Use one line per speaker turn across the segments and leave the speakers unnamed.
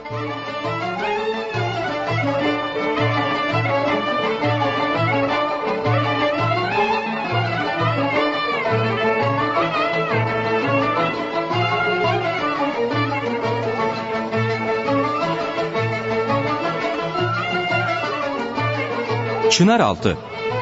Çınaraltı.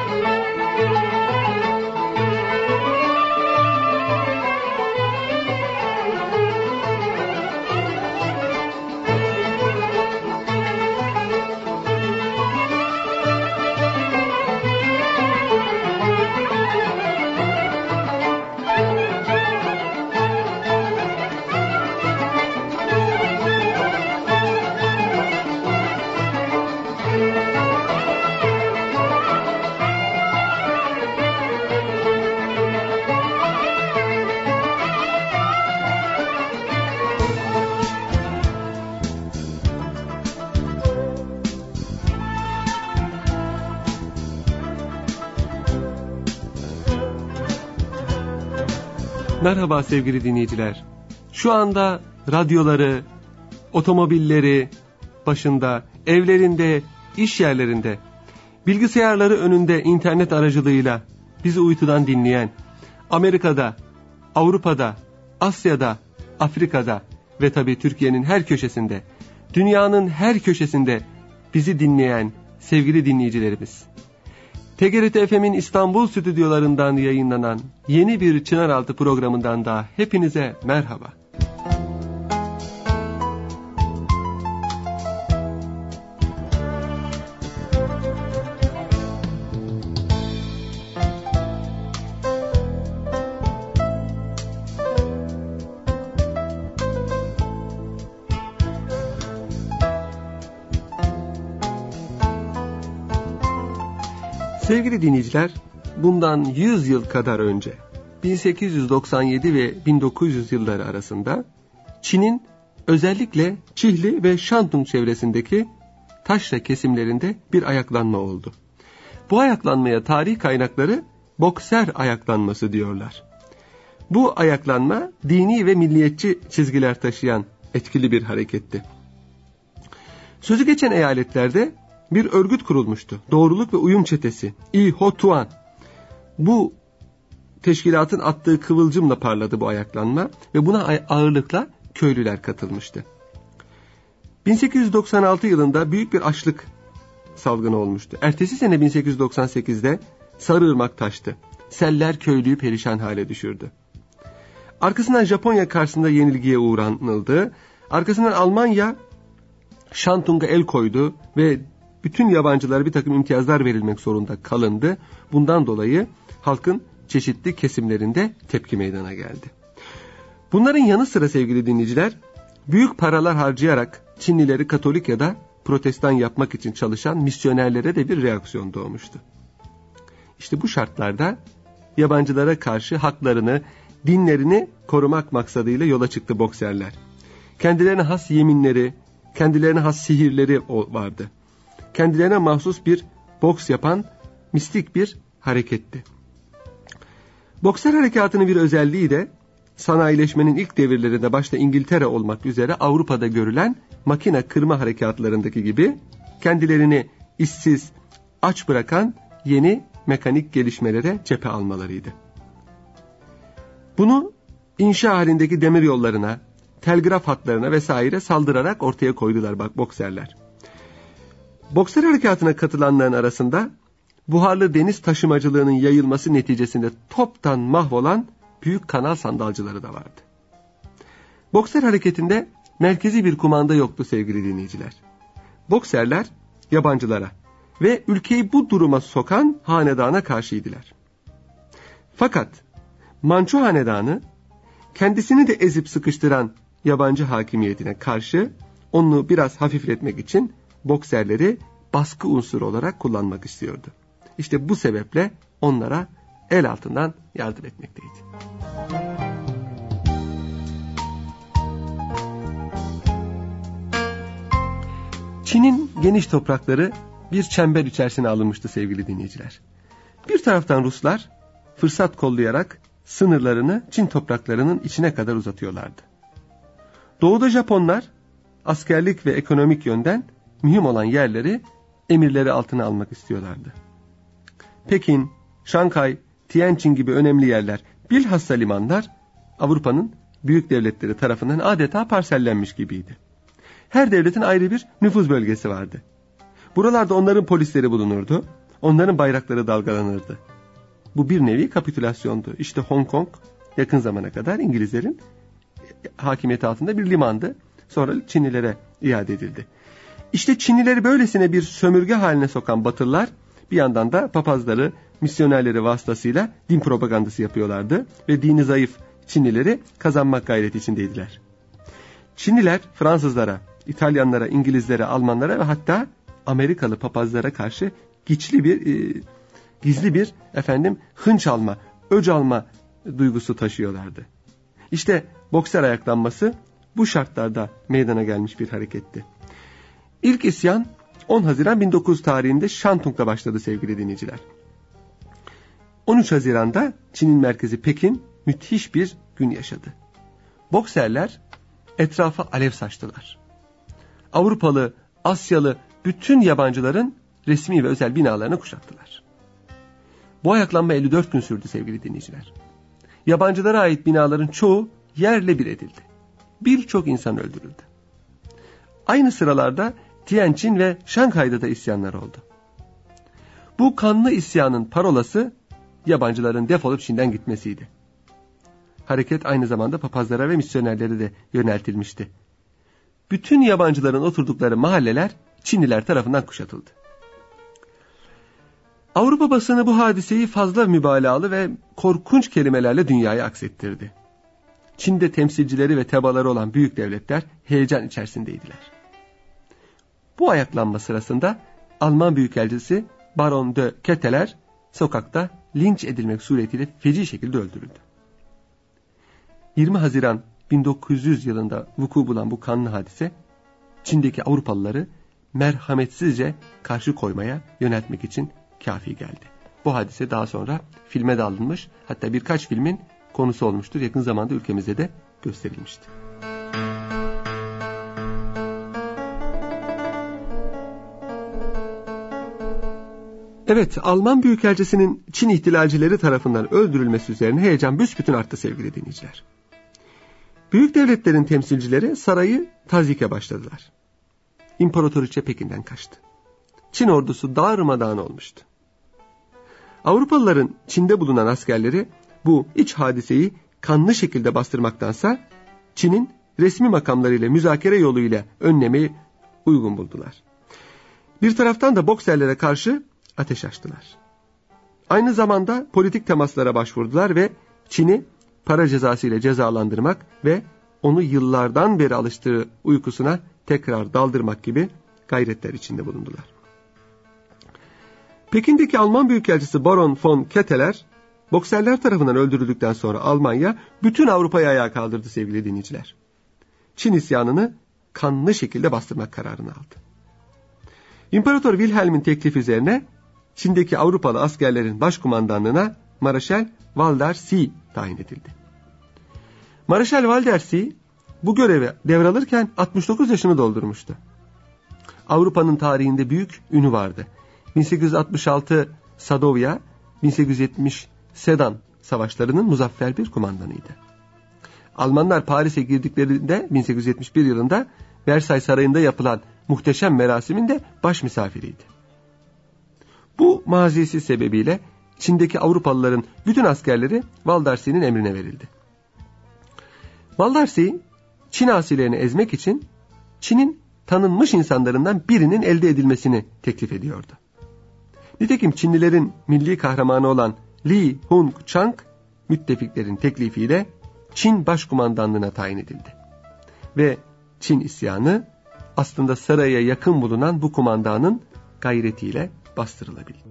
Merhaba sevgili dinleyiciler. Şu anda radyoları, otomobilleri başında, evlerinde, iş yerlerinde, bilgisayarları önünde internet aracılığıyla bizi uykudan dinleyen, Amerika'da, Avrupa'da, Asya'da, Afrika'da ve tabii Türkiye'nin her köşesinde, dünyanın her köşesinde bizi dinleyen sevgili dinleyicilerimiz. TGRT FM'in İstanbul stüdyolarından yayınlanan yeni bir Çınaraltı programından da hepinize merhaba. Sevgili dinleyiciler, bundan 100 yıl kadar önce, 1897 ve 1900 yılları arasında Çin'in özellikle Çihli ve Şantung çevresindeki taşra kesimlerinde bir ayaklanma oldu. Bu ayaklanmaya tarih kaynakları Bokser ayaklanması diyorlar. Bu ayaklanma dini ve milliyetçi çizgiler taşıyan etkili bir hareketti. Sözü geçen eyaletlerde bir örgüt kurulmuştu. Doğruluk ve Uyum Çetesi, İHOTUAN. Bu teşkilatın attığı kıvılcımla parladı bu ayaklanma ve buna ağırlıkla köylüler katılmıştı. 1896 yılında büyük bir açlık salgını olmuştu. Ertesi sene 1898'de Sarıırmak taştı. Seller köylüyü perişan hale düşürdü. Arkasından Japonya karşısında yenilgiye uğranıldı. Arkasından Almanya Şantung'a el koydu ve bütün yabancılara bir takım imtiyazlar verilmek zorunda kalındı. Bundan dolayı halkın çeşitli kesimlerinde tepki meydana geldi. Bunların yanı sıra sevgili dinleyiciler, büyük paralar harcayarak Çinlileri Katolik ya da Protestan yapmak için çalışan misyonerlere de bir reaksiyon doğmuştu. İşte bu şartlarda yabancılara karşı haklarını, dinlerini korumak maksadıyla yola çıktı Bokserler. Kendilerine has yeminleri, kendilerine has sihirleri vardı. Kendilerine mahsus bir boks yapan mistik bir hareketti. Bokser harekatının bir özelliği de sanayileşmenin ilk devirlerinde başta İngiltere olmak üzere Avrupa'da görülen makine kırma harekatlarındaki gibi kendilerini işsiz, aç bırakan yeni mekanik gelişmelere cephe almalarıydı. Bunu inşa halindeki demir yollarına, telgraf hatlarına vesaire saldırarak ortaya koydular Bokserler. Bokser harekatına katılanların arasında buharlı deniz taşımacılığının yayılması neticesinde toptan mahvolan büyük kanal sandalcıları da vardı. Bokser hareketinde merkezi bir kumanda yoktu sevgili dinleyiciler. Bokserler yabancılara ve ülkeyi bu duruma sokan hanedana karşıydılar. Fakat Manço hanedanı kendisini de ezip sıkıştıran yabancı hakimiyetine karşı onu biraz hafifletmek için Bokserleri baskı unsuru olarak kullanmak istiyordu. İşte bu sebeple onlara el altından yardım etmekteydi. Çin'in geniş toprakları bir çember içerisine alınmıştı sevgili dinleyiciler. Bir taraftan Ruslar fırsat kollayarak sınırlarını Çin topraklarının içine kadar uzatıyorlardı. Doğuda Japonlar askerlik ve ekonomik yönden mühim olan yerleri emirleri altına almak istiyorlardı. Pekin, Şanghay, Tianjin gibi önemli yerler, bilhassa limanlar Avrupa'nın büyük devletleri tarafından adeta parsellenmiş gibiydi. Her devletin ayrı bir nüfuz bölgesi vardı. Buralarda onların polisleri bulunurdu, onların bayrakları dalgalanırdı. Bu bir nevi kapitülasyondu. İşte Hong Kong yakın zamana kadar İngilizlerin hakimiyeti altında bir limandı. Sonra Çinlilere iade edildi. İşte Çinlileri böylesine bir sömürge haline sokan Batılılar bir yandan da papazları, misyonerleri vasıtasıyla din propagandası yapıyorlardı ve dini zayıf Çinlileri kazanmak gayreti içindeydiler. Çinliler Fransızlara, İtalyanlara, İngilizlere, Almanlara ve hatta Amerikalı papazlara karşı gizli bir hınç alma, öc alma duygusu taşıyorlardı. İşte Bokser ayaklanması bu şartlarda meydana gelmiş bir hareketti. İlk isyan 10 Haziran 1900 tarihinde Şantung'da başladı sevgili dinleyiciler. 13 Haziran'da Çin'in merkezi Pekin müthiş bir gün yaşadı. Bokserler etrafa alev saçtılar. Avrupalı, Asyalı bütün yabancıların resmi ve özel binalarını kuşattılar. Bu ayaklanma 54 gün sürdü sevgili dinleyiciler. Yabancılara ait binaların çoğu yerle bir edildi. Birçok insan öldürüldü. Aynı sıralarda Tianjin ve Şanghay'da da isyanlar oldu. Bu kanlı isyanın parolası yabancıların defolup Çin'den gitmesiydi. Hareket aynı zamanda papazlara ve misyonerlere de yöneltilmişti. Bütün yabancıların oturdukları mahalleler Çinliler tarafından kuşatıldı. Avrupa basını bu hadiseyi fazla mübalağalı ve korkunç kelimelerle dünyaya aksettirdi. Çin'de temsilcileri ve tebaları olan büyük devletler heyecan içerisindeydiler. Bu ayaklanma sırasında Alman Büyükelçisi Baron de Ketteler sokakta linç edilmek suretiyle feci şekilde öldürüldü. 20 Haziran 1900 yılında vuku bulan bu kanlı hadise Çin'deki Avrupalıları merhametsizce karşı koymaya yöneltmek için kafi geldi. Bu hadise daha sonra filme de alınmış, hatta birkaç filmin konusu olmuştur. Yakın zamanda ülkemizde de gösterilmişti. Evet, Alman Büyükelçisi'nin Çin ihtilalcileri tarafından öldürülmesi üzerine heyecan büsbütün arttı sevgili dinleyiciler. Büyük devletlerin temsilcileri sarayı tazyike başladılar. İmparatoriçe Pekin'den kaçtı. Çin ordusu darmadağın olmuştu. Avrupalıların Çin'de bulunan askerleri bu iç hadiseyi kanlı şekilde bastırmaktansa Çin'in resmi makamlarıyla müzakere yoluyla önlemeyi uygun buldular. Bir taraftan da Bokserlere karşı ateş açtılar. Aynı zamanda politik temaslara başvurdular ve Çin'i para cezası ile cezalandırmak ve onu yıllardan beri alıştığı uykusuna tekrar daldırmak gibi gayretler içinde bulundular. Pekin'deki Alman Büyükelçisi Baron von Ketteler, Bokserler tarafından öldürüldükten sonra Almanya bütün Avrupa'yı ayağa kaldırdı sevgili dinleyiciler. Çin isyanını kanlı şekilde bastırmak kararını aldı. İmparator Wilhelm'in teklifi üzerine Çin'deki Avrupalı askerlerin başkumandanlığına Mareşal Waldersee tayin edildi. Mareşal Waldersee bu göreve devralırken 69 yaşını doldurmuştu. Avrupa'nın tarihinde büyük ünü vardı. 1866 Sadovya, 1870 Sedan savaşlarının muzaffer bir kumandanıydı. Almanlar Paris'e girdiklerinde 1871 yılında Versay Sarayı'nda yapılan muhteşem merasimin de baş misafiriydi. Bu mazisi sebebiyle Çin'deki Avrupalıların bütün askerleri Waldersee'nin emrine verildi. Waldersee, Çin asilerini ezmek için Çin'in tanınmış insanlarından birinin elde edilmesini teklif ediyordu. Nitekim Çinlilerin milli kahramanı olan Li Hung-chang, müttefiklerin teklifiyle Çin başkumandanlığına tayin edildi. Ve Çin isyanı aslında saraya yakın bulunan bu kumandanın gayretiyle bastırılabildi.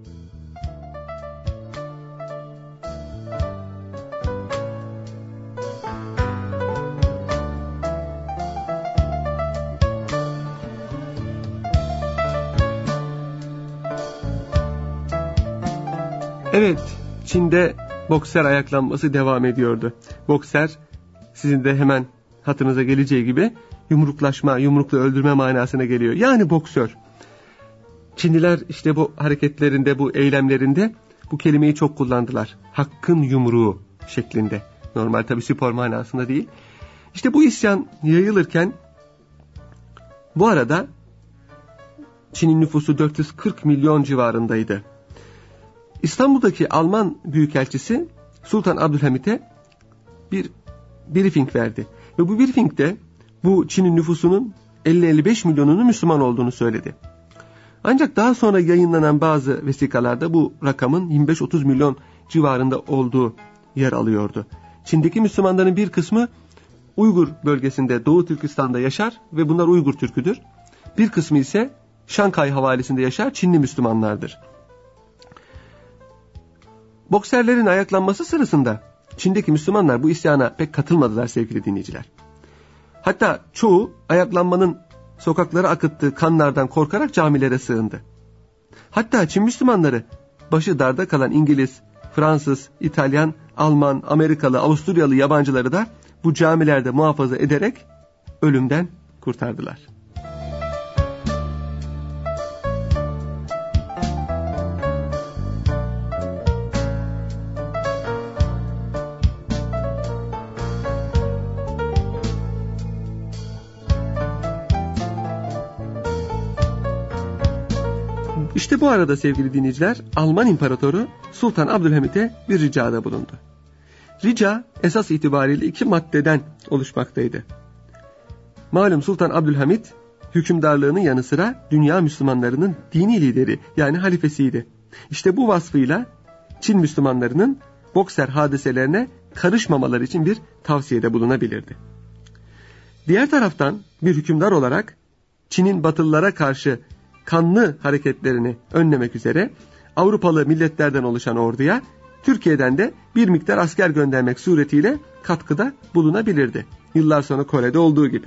Evet, Çin'de Bokser ayaklanması devam ediyordu. Bokser, sizin de hemen hatırınıza geleceği gibi yumruklaşma, yumrukla öldürme manasına geliyor. Yani boksör. Çinliler işte bu hareketlerinde, bu eylemlerinde bu kelimeyi çok kullandılar. Hakkın yumruğu şeklinde. Normal tabii spor manasında değil. İşte bu isyan yayılırken bu arada Çin'in nüfusu 440 milyon civarındaydı. İstanbul'daki Alman büyükelçisi Sultan Abdülhamit'e bir briefing verdi. Ve bu briefingde bu Çin'in nüfusunun 50-55 milyonunun Müslüman olduğunu söyledi. Ancak daha sonra yayınlanan bazı vesikalarda bu rakamın 25-30 milyon civarında olduğu yer alıyordu. Çin'deki Müslümanların bir kısmı Uygur bölgesinde Doğu Türkistan'da yaşar ve bunlar Uygur Türküdür. Bir kısmı ise Şankay havalisinde yaşar Çinli Müslümanlardır. Bokserlerin ayaklanması sırasında Çin'deki Müslümanlar bu isyana pek katılmadılar sevgili dinleyiciler. Hatta çoğu ayaklanmanın sokaklara akıttığı kanlardan korkarak camilere sığındı. Hatta Çin Müslümanları başı darda kalan İngiliz, Fransız, İtalyan, Alman, Amerikalı, Avusturyalı yabancıları da bu camilerde muhafaza ederek ölümden kurtardılar. İşte bu arada sevgili dinleyiciler, Alman İmparatoru Sultan Abdülhamit'e bir ricada bulundu. Rica esas itibariyle 2 maddeden oluşmaktaydı. Malum Sultan Abdülhamit hükümdarlığının yanı sıra dünya Müslümanlarının dini lideri yani halifesiydi. İşte bu vasfıyla Çin Müslümanlarının bokser hadiselerine karışmamaları için bir tavsiyede bulunabilirdi. Diğer taraftan bir hükümdar olarak Çin'in Batılılara karşı kanlı hareketlerini önlemek üzere Avrupalı milletlerden oluşan orduya Türkiye'den de bir miktar asker göndermek suretiyle katkıda bulunabilirdi. Yıllar sonra Kore'de olduğu gibi.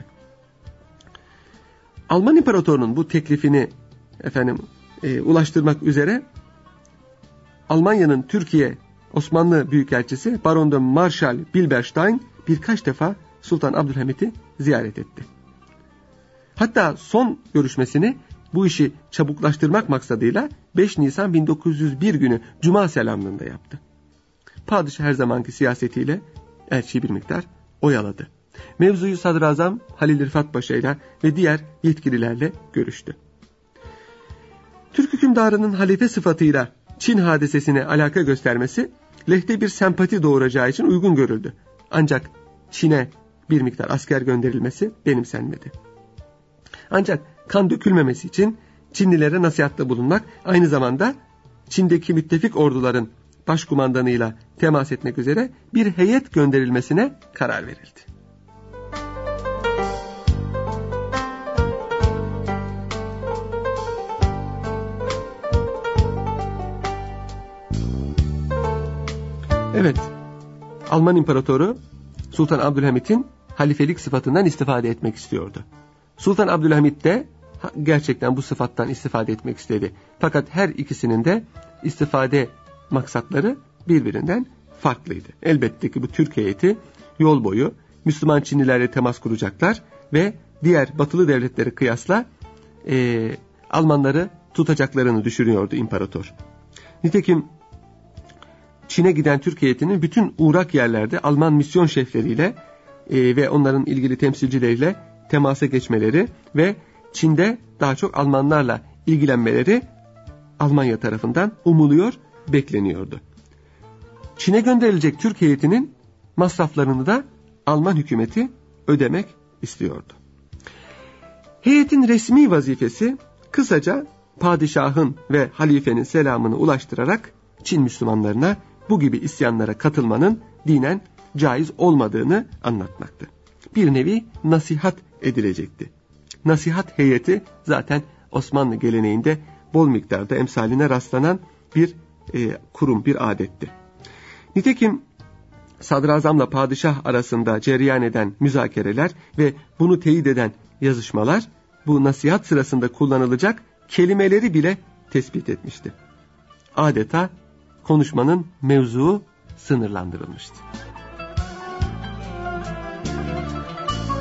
Alman İmparatorluğu'nun bu teklifini ulaştırmak üzere Almanya'nın Türkiye Osmanlı Büyükelçisi Baron de Marschall Bilberstein birkaç defa Sultan Abdülhamit'i ziyaret etti. Hatta son görüşmesini bu işi çabuklaştırmak maksadıyla 5 Nisan 1901 günü Cuma selamlığında yaptı. Padişah her zamanki siyasetiyle elçiyi bir miktar oyaladı. Mevzuyu Sadrazam Halil Rıfat Paşa ile ve diğer yetkililerle görüştü. Türk hükümdarının halife sıfatıyla Çin hadisesine alaka göstermesi lehte bir sempati doğuracağı için uygun görüldü. Ancak Çin'e bir miktar asker gönderilmesi benimsenmedi. Ancak kan dökülmemesi için Çinlilere nasihatta bulunmak, aynı zamanda Çin'deki müttefik orduların başkumandanıyla temas etmek üzere bir heyet gönderilmesine karar verildi. Evet, Alman İmparatoru Sultan Abdülhamit'in halifelik sıfatından istifade etmek istiyordu. Sultan Abdülhamit de gerçekten bu sıfattan istifade etmek istedi. Fakat her ikisinin de istifade maksatları birbirinden farklıydı. Elbette ki bu Türk heyeti yol boyu Müslüman Çinlilerle temas kuracaklar ve diğer batılı devletlere kıyasla Almanları tutacaklarını düşünüyordu imparator. Nitekim Çin'e giden Türk heyetinin bütün uğrak yerlerde Alman misyon şefleriyle ve onların ilgili temsilcileriyle temasa geçmeleri ve Çin'de daha çok Almanlarla ilgilenmeleri Almanya tarafından umuluyor, bekleniyordu. Çin'e gönderilecek Türk heyetinin masraflarını da Alman hükümeti ödemek istiyordu. Heyetin resmi vazifesi kısaca padişahın ve halifenin selamını ulaştırarak Çin Müslümanlarına bu gibi isyanlara katılmanın dinen caiz olmadığını anlatmaktı. Bir nevi nasihat edilecekti. Nasihat heyeti zaten Osmanlı geleneğinde bol miktarda emsaline rastlanan bir kurum, bir adetti. Nitekim sadrazamla padişah arasında cereyan eden müzakereler ve bunu teyit eden yazışmalar bu nasihat sırasında kullanılacak kelimeleri bile tespit etmişti. Adeta konuşmanın mevzuu sınırlandırılmıştı.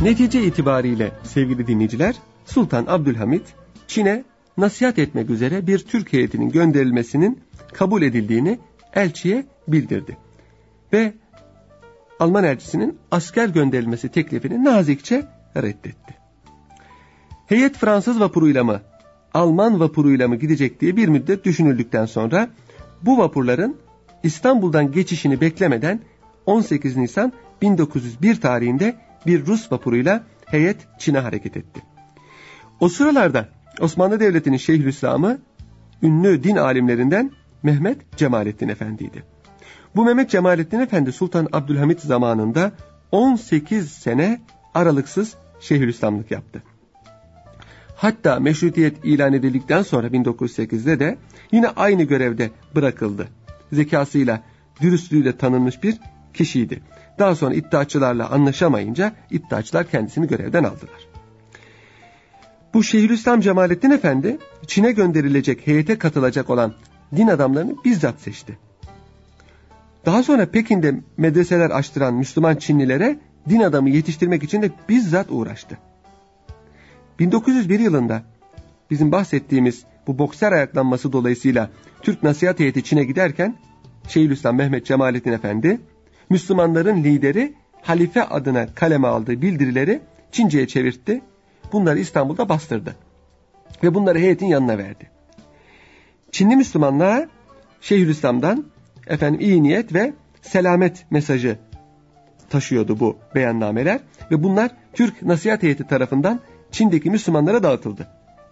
Netice itibariyle sevgili dinleyiciler, Sultan Abdülhamit Çin'e nasihat etmek üzere bir Türk heyetinin gönderilmesinin kabul edildiğini elçiye bildirdi. Ve Alman elçisinin asker gönderilmesi teklifini nazikçe reddetti. Heyet Fransız vapuruyla mı, Alman vapuruyla mı gidecek diye bir müddet düşünüldükten sonra bu vapurların İstanbul'dan geçişini beklemeden 18 Nisan 1901 tarihinde bir Rus vapuruyla heyet Çin'e hareket etti. O sıralarda Osmanlı Devleti'nin Şeyhülislam'ı ünlü din alimlerinden Mehmet Cemalettin Efendi'ydi. Bu Mehmet Cemalettin Efendi Sultan Abdülhamit zamanında 18 sene aralıksız Şeyhülislamlık yaptı. Hatta meşrutiyet ilan edildikten sonra 1908'de de yine aynı görevde bırakıldı. Zekasıyla, dürüstlüğüyle tanınmış bir kişiydi. Daha sonra iddiaçılarla anlaşamayınca iddiaçılar kendisini görevden aldılar. Bu Şeyhülislam Cemalettin Efendi Çin'e gönderilecek heyete katılacak olan din adamlarını bizzat seçti. Daha sonra Pekin'de medreseler açtıran Müslüman Çinlilere din adamı yetiştirmek için de bizzat uğraştı. 1901 yılında bizim bahsettiğimiz bu Bokser ayaklanması dolayısıyla Türk nasihat heyeti Çin'e giderken Şeyhülislam Mehmet Cemalettin Efendi Müslümanların lideri halife adına kaleme aldığı bildirileri Çince'ye çevirtti. Bunları İstanbul'da bastırdı. Ve bunları heyetin yanına verdi. Çinli Müslümanlara Şeyhülislam'dan iyi niyet ve selamet mesajı taşıyordu bu beyannameler. Ve bunlar Türk nasihat heyeti tarafından Çin'deki Müslümanlara dağıtıldı.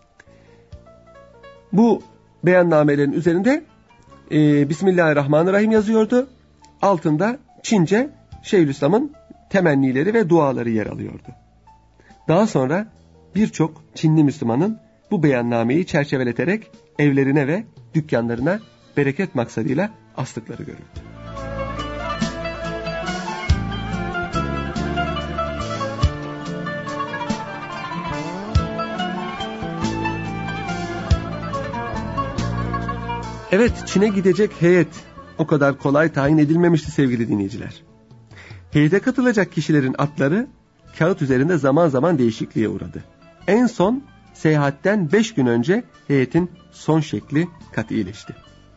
Bu beyannamelerin üzerinde Bismillahirrahmanirrahim yazıyordu. Altında Çince Şeyhülislam'ın temennileri ve duaları yer alıyordu. Daha sonra birçok Çinli Müslümanın bu beyannameyi çerçeveleterek evlerine ve dükkanlarına bereket maksadıyla astıkları görüldü. Evet, Çin'e gidecek heyet o kadar kolay tayin edilmemişti sevgili dinleyiciler. Heyete katılacak kişilerin atları kağıt üzerinde zaman zaman değişikliğe uğradı. En son seyahatten 5 gün önce heyetin son şekli katileşti.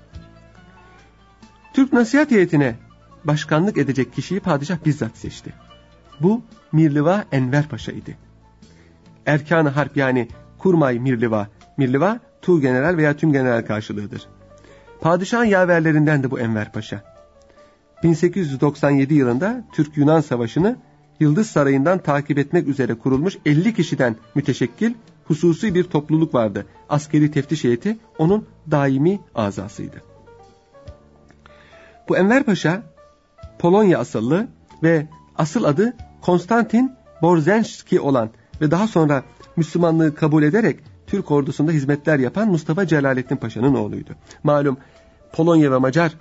Türk nasihat heyetine başkanlık edecek kişiyi padişah bizzat seçti. Bu Mirliva Enver Paşa idi. Erkan-ı Harp yani Kurmay Mirliva, Mirliva Tuğgeneral veya Tümgeneral karşılığıdır. Padişahın yaverlerinden de bu Enver Paşa. 1897 yılında Türk-Yunan Savaşı'nı Yıldız Sarayı'ndan takip etmek üzere kurulmuş 50 kişiden müteşekkil hususi bir topluluk vardı. Askeri teftiş heyeti onun daimi azasıydı. Bu Enver Paşa Polonya asıllı ve asıl adı Konstantin Borzenski olan ve daha sonra Müslümanlığı kabul ederek Türk ordusunda hizmetler yapan Mustafa Celalettin Paşa'nın oğluydu. Malum Polonya ve Macar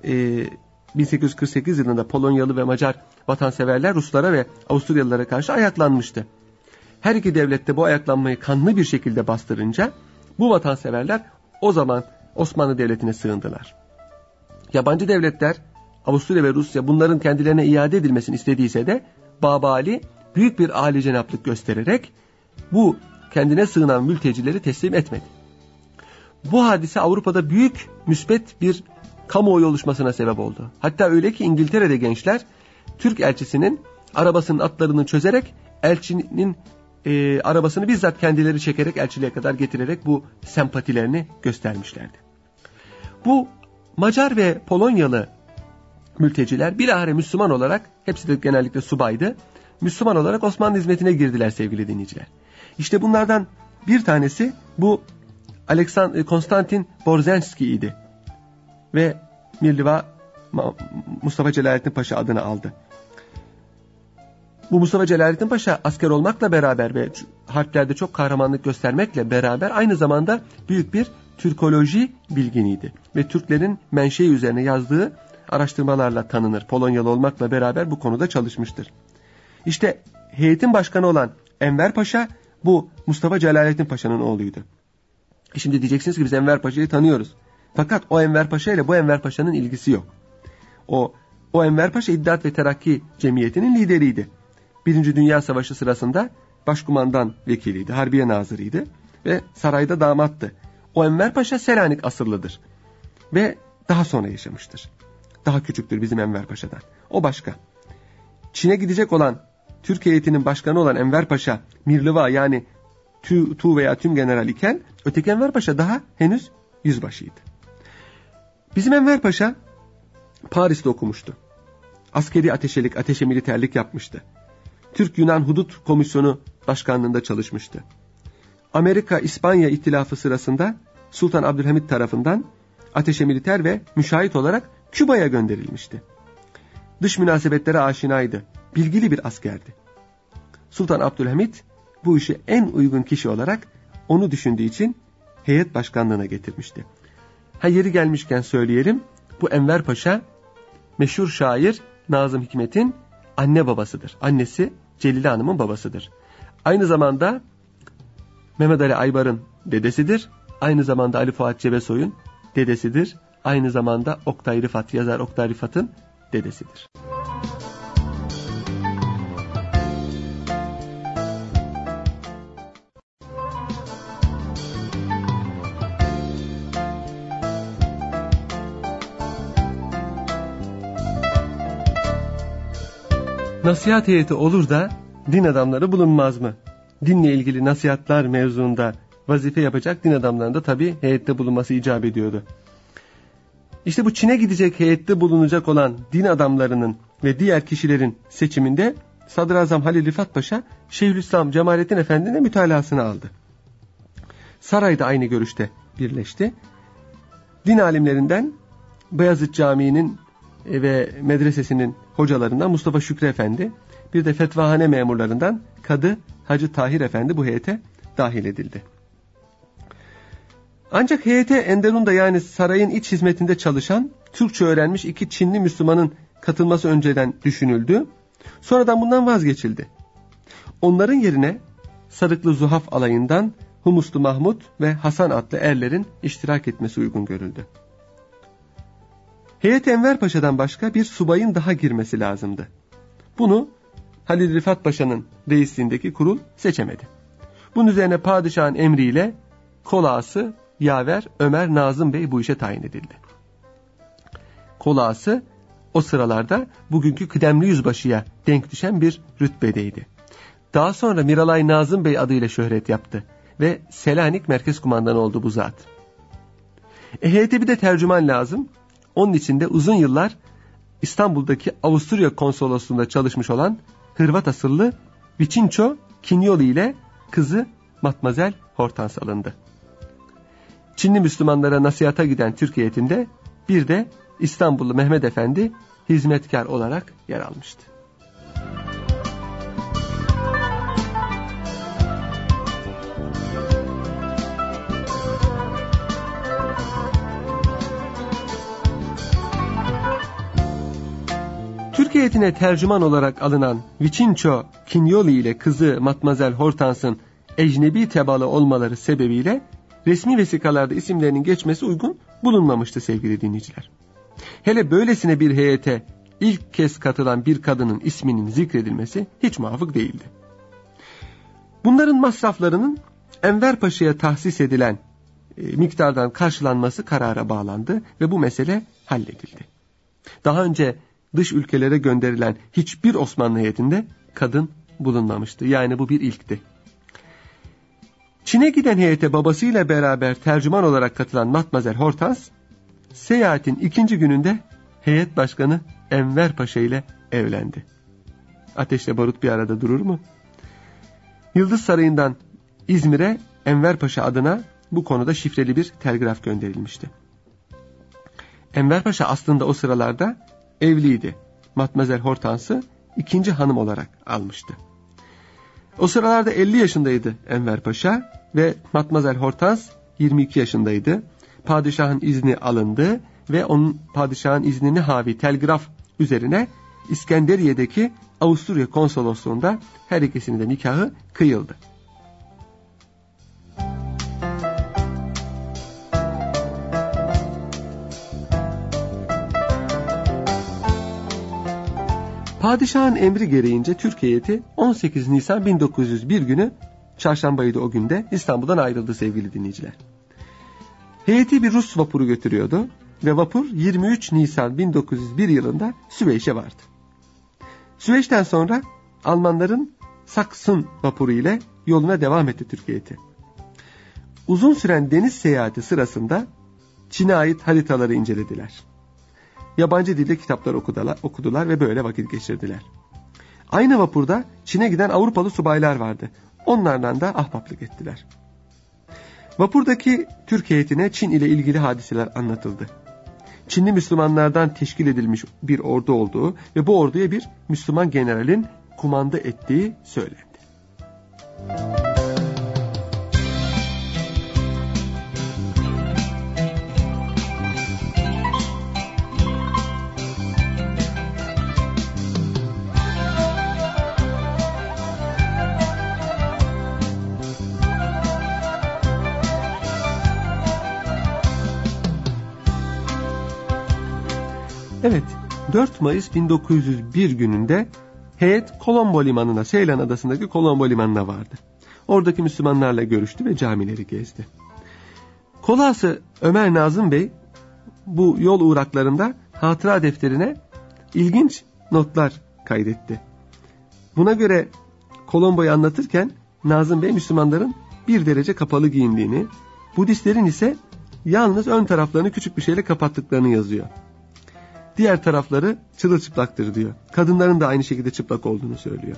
1848 yılında Polonyalı ve Macar vatanseverler Ruslara ve Avusturyalılara karşı ayaklanmıştı. Her iki devlet de bu ayaklanmayı kanlı bir şekilde bastırınca bu vatanseverler o zaman Osmanlı Devleti'ne sığındılar. Yabancı devletler Avusturya ve Rusya bunların kendilerine iade edilmesini istediyse de Baba Ali büyük bir âlicenaplık göstererek bu kendine sığınan mültecileri teslim etmedi. Bu hadise Avrupa'da büyük müspet bir kamuoyu oluşmasına sebep oldu. Hatta öyle ki İngiltere'de gençler Türk elçisinin arabasının atlarını çözerek elçinin arabasını bizzat kendileri çekerek elçiliğe kadar getirerek bu sempatilerini göstermişlerdi. Bu Macar ve Polonyalı mülteciler bilahare Müslüman olarak, hepsi de genellikle subaydı, Müslüman olarak Osmanlı hizmetine girdiler sevgili dinleyiciler. İşte bunlardan bir tanesi bu Konstantin Borzenski idi ve Mirliva Mustafa Celalettin Paşa adını aldı. Bu Mustafa Celalettin Paşa asker olmakla beraber ve harplerde çok kahramanlık göstermekle beraber aynı zamanda büyük bir Türkoloji bilginiydi. Ve Türklerin menşei üzerine yazdığı araştırmalarla tanınır. Polonyalı olmakla beraber bu konuda çalışmıştır. İşte heyetin başkanı olan Enver Paşa bu Mustafa Celalettin Paşa'nın oğluydu. Şimdi diyeceksiniz ki biz Enver Paşa'yı tanıyoruz. Fakat o Enver Paşa ile bu Enver Paşa'nın ilgisi yok. O Enver Paşa İttihat ve Terakki Cemiyeti'nin lideriydi. Birinci Dünya Savaşı sırasında başkumandan vekiliydi, harbiye nazırıydı ve sarayda damattı. O Enver Paşa Selanik asıllıdır ve daha sonra yaşamıştır. Daha küçüktür bizim Enver Paşa'dan. O başka. Çin'e gidecek olan Türk heyetinin başkanı olan Enver Paşa Mirliva yani Tu veya Tüm General iken öteki Enver Paşa daha henüz yüzbaşıydı. Bizim Enver Paşa Paris'te okumuştu. Askeri ateşelik, ateşe militerlik yapmıştı. Türk-Yunan Hudut Komisyonu başkanlığında çalışmıştı. Amerika-İspanya İttilafı sırasında Sultan Abdülhamit tarafından ateşe militer ve müşahit olarak Küba'ya gönderilmişti. Dış münasebetlere aşinaydı. Bilgili bir askerdi. Sultan Abdülhamit bu işe en uygun kişi olarak onu düşündüğü için heyet başkanlığına getirmişti. Yeri gelmişken söyleyelim, bu Enver Paşa meşhur şair Nazım Hikmet'in anne babasıdır. Annesi Celile Hanım'ın babasıdır. Aynı zamanda Mehmet Ali Aybar'ın dedesidir. Aynı zamanda Ali Fuat Cebesoy'un dedesidir. Aynı zamanda Oktay Rıfat, yazar Oktay Rıfat'ın dedesidir. Nasihat heyeti olur da din adamları bulunmaz mı? Dinle ilgili nasihatler mevzuunda vazife yapacak din adamlarının da tabii heyette bulunması icap ediyordu. İşte bu Çin'e gidecek heyette bulunacak olan din adamlarının ve diğer kişilerin seçiminde Sadrazam Halil Rifat Paşa Şeyhülislam Cemalettin Efendi'nin mütalasını aldı. Sarayda aynı görüşte birleşti. Din alimlerinden Beyazıt Camii'nin ve medresesinin hocalarından Mustafa Şükrü Efendi, bir de fetvahane memurlarından Kadı Hacı Tahir Efendi bu heyete dahil edildi. Ancak heyete Enderun'da yani sarayın iç hizmetinde çalışan Türkçe öğrenmiş 2 Çinli Müslümanın katılması önceden düşünüldü. Sonradan bundan vazgeçildi. Onların yerine Sarıklı Zuhaf alayından Humuslu Mahmud ve Hasan adlı erlerin iştirak etmesi uygun görüldü. Heyet Enver Paşa'dan başka bir subayın daha girmesi lazımdı. Bunu Halil Rifat Paşa'nın reisliğindeki kurul seçemedi. Bunun üzerine padişahın emriyle kol ağası Yaver Ömer Nazım Bey bu işe tayin edildi. Kol ağası o sıralarda bugünkü kıdemli yüzbaşıya denk düşen bir rütbedeydi. Daha sonra Miralay Nazım Bey adıyla şöhret yaptı ve Selanik Merkez Kumandanı oldu bu zat. Heyete bir de tercüman lazım. Onun için de uzun yıllar İstanbul'daki Avusturya konsolosluğunda çalışmış olan Hırvat asıllı Vicinco Kinyoli ile kızı Matmazel Hortans alındı. Çinli Müslümanlara nasihata giden Türk heyetinde bir de İstanbullu Mehmet Efendi hizmetkar olarak yer almıştı. Türk heyetine tercüman olarak alınan Vicinco Kinyoli ile kızı Matmazel Hortans'ın ecnebi tebalı olmaları sebebiyle resmi vesikalarda isimlerinin geçmesi uygun bulunmamıştı sevgili dinleyiciler. Hele böylesine bir heyete ilk kez katılan bir kadının isminin zikredilmesi hiç muvafık değildi. Bunların masraflarının Enver Paşa'ya tahsis edilen miktardan karşılanması karara bağlandı ve bu mesele halledildi. Daha önce dış ülkelere gönderilen hiçbir Osmanlı heyetinde kadın bulunmamıştı. Yani bu bir ilkti. Çin'e giden heyete babasıyla beraber tercüman olarak katılan Matmazel Hortans, seyahatin 2. gününde heyet başkanı Enver Paşa ile evlendi. Ateşle barut bir arada durur mu? Yıldız Sarayı'ndan İzmir'e Enver Paşa adına bu konuda şifreli bir telgraf gönderilmişti. Enver Paşa aslında o sıralarda evliydi. Matmazel Hortans'ı 2. hanım olarak almıştı. O sıralarda 50 yaşındaydı Enver Paşa ve Matmazel Hortans 22 yaşındaydı. Padişahın izni alındı ve onun padişahın iznini havi telgraf üzerine İskenderiye'deki Avusturya konsolosluğunda her ikisinin de nikahı kıyıldı. Padişahın emri gereğince Türk heyeti 18 Nisan 1901 günü, çarşambaydı o günde, İstanbul'dan ayrıldı sevgili dinleyiciler. Heyeti bir Rus vapuru götürüyordu ve vapur 23 Nisan 1901 yılında Süveyş'e vardı. Süveyş'ten sonra Almanların Saksun vapuru ile yoluna devam etti Türk heyeti. Uzun süren deniz seyahati sırasında Çin'e ait haritaları incelediler. Yabancı dilde kitaplar okudular ve böyle vakit geçirdiler. Aynı vapurda Çin'e giden Avrupalı subaylar vardı. Onlarla da ahbaplık ettiler. Vapurdaki Türk heyetine Çin ile ilgili hadiseler anlatıldı. Çinli Müslümanlardan teşkil edilmiş bir ordu olduğu ve bu orduya bir Müslüman generalin kumanda ettiği söylendi. Evet, 4 Mayıs 1901 gününde heyet Kolombo Limanı'na, Seylan Adası'ndaki Kolombo Limanı'na vardı. Oradaki Müslümanlarla görüştü ve camileri gezdi. Kolası Ömer Nazım Bey bu yol uğraklarında hatıra defterine ilginç notlar kaydetti. Buna göre Kolombo'yu anlatırken Nazım Bey Müslümanların bir derece kapalı giyindiğini, Budistlerin ise yalnız ön taraflarını küçük bir şeyle kapattıklarını yazıyor. Diğer tarafları çırılçıplaktır diyor. Kadınların da aynı şekilde çıplak olduğunu söylüyor.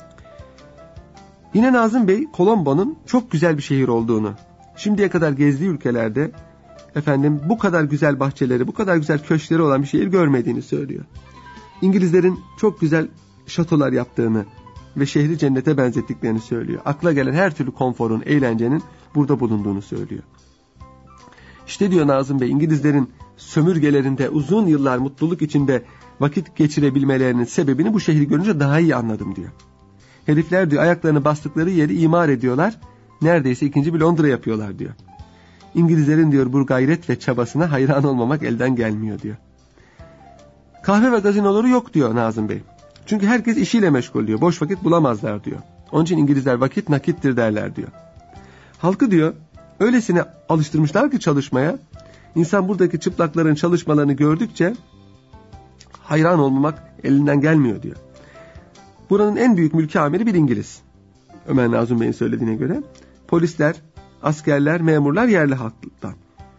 Yine Nazım Bey Kolombo'nun çok güzel bir şehir olduğunu, şimdiye kadar gezdiği ülkelerde bu kadar güzel bahçeleri, bu kadar güzel köşkleri olan bir şehir görmediğini söylüyor. İngilizlerin çok güzel şatolar yaptığını ve şehri cennete benzettiklerini söylüyor. Akla gelen her türlü konforun, eğlencenin burada bulunduğunu söylüyor. İşte diyor Nazım Bey, İngilizlerin sömürgelerinde uzun yıllar mutluluk içinde vakit geçirebilmelerinin sebebini bu şehri görünce daha iyi anladım diyor. Herifler diyor ayaklarını bastıkları yeri imar ediyorlar, neredeyse ikinci bir Londra yapıyorlar diyor. İngilizlerin diyor bu gayret ve çabasına hayran olmamak elden gelmiyor diyor. Kahve ve gazinoları yok diyor Nazım Bey. Çünkü herkes işiyle meşgul diyor, boş vakit bulamazlar diyor. Onun için İngilizler vakit nakittir derler diyor. Halkı diyor öylesine alıştırmışlar ki çalışmaya, İnsan buradaki çıplakların çalışmalarını gördükçe hayran olmamak elinden gelmiyor diyor. Buranın en büyük mülki amiri bir İngiliz. Ömer Nazım Bey'in söylediğine göre. Polisler, askerler, memurlar yerli halktan.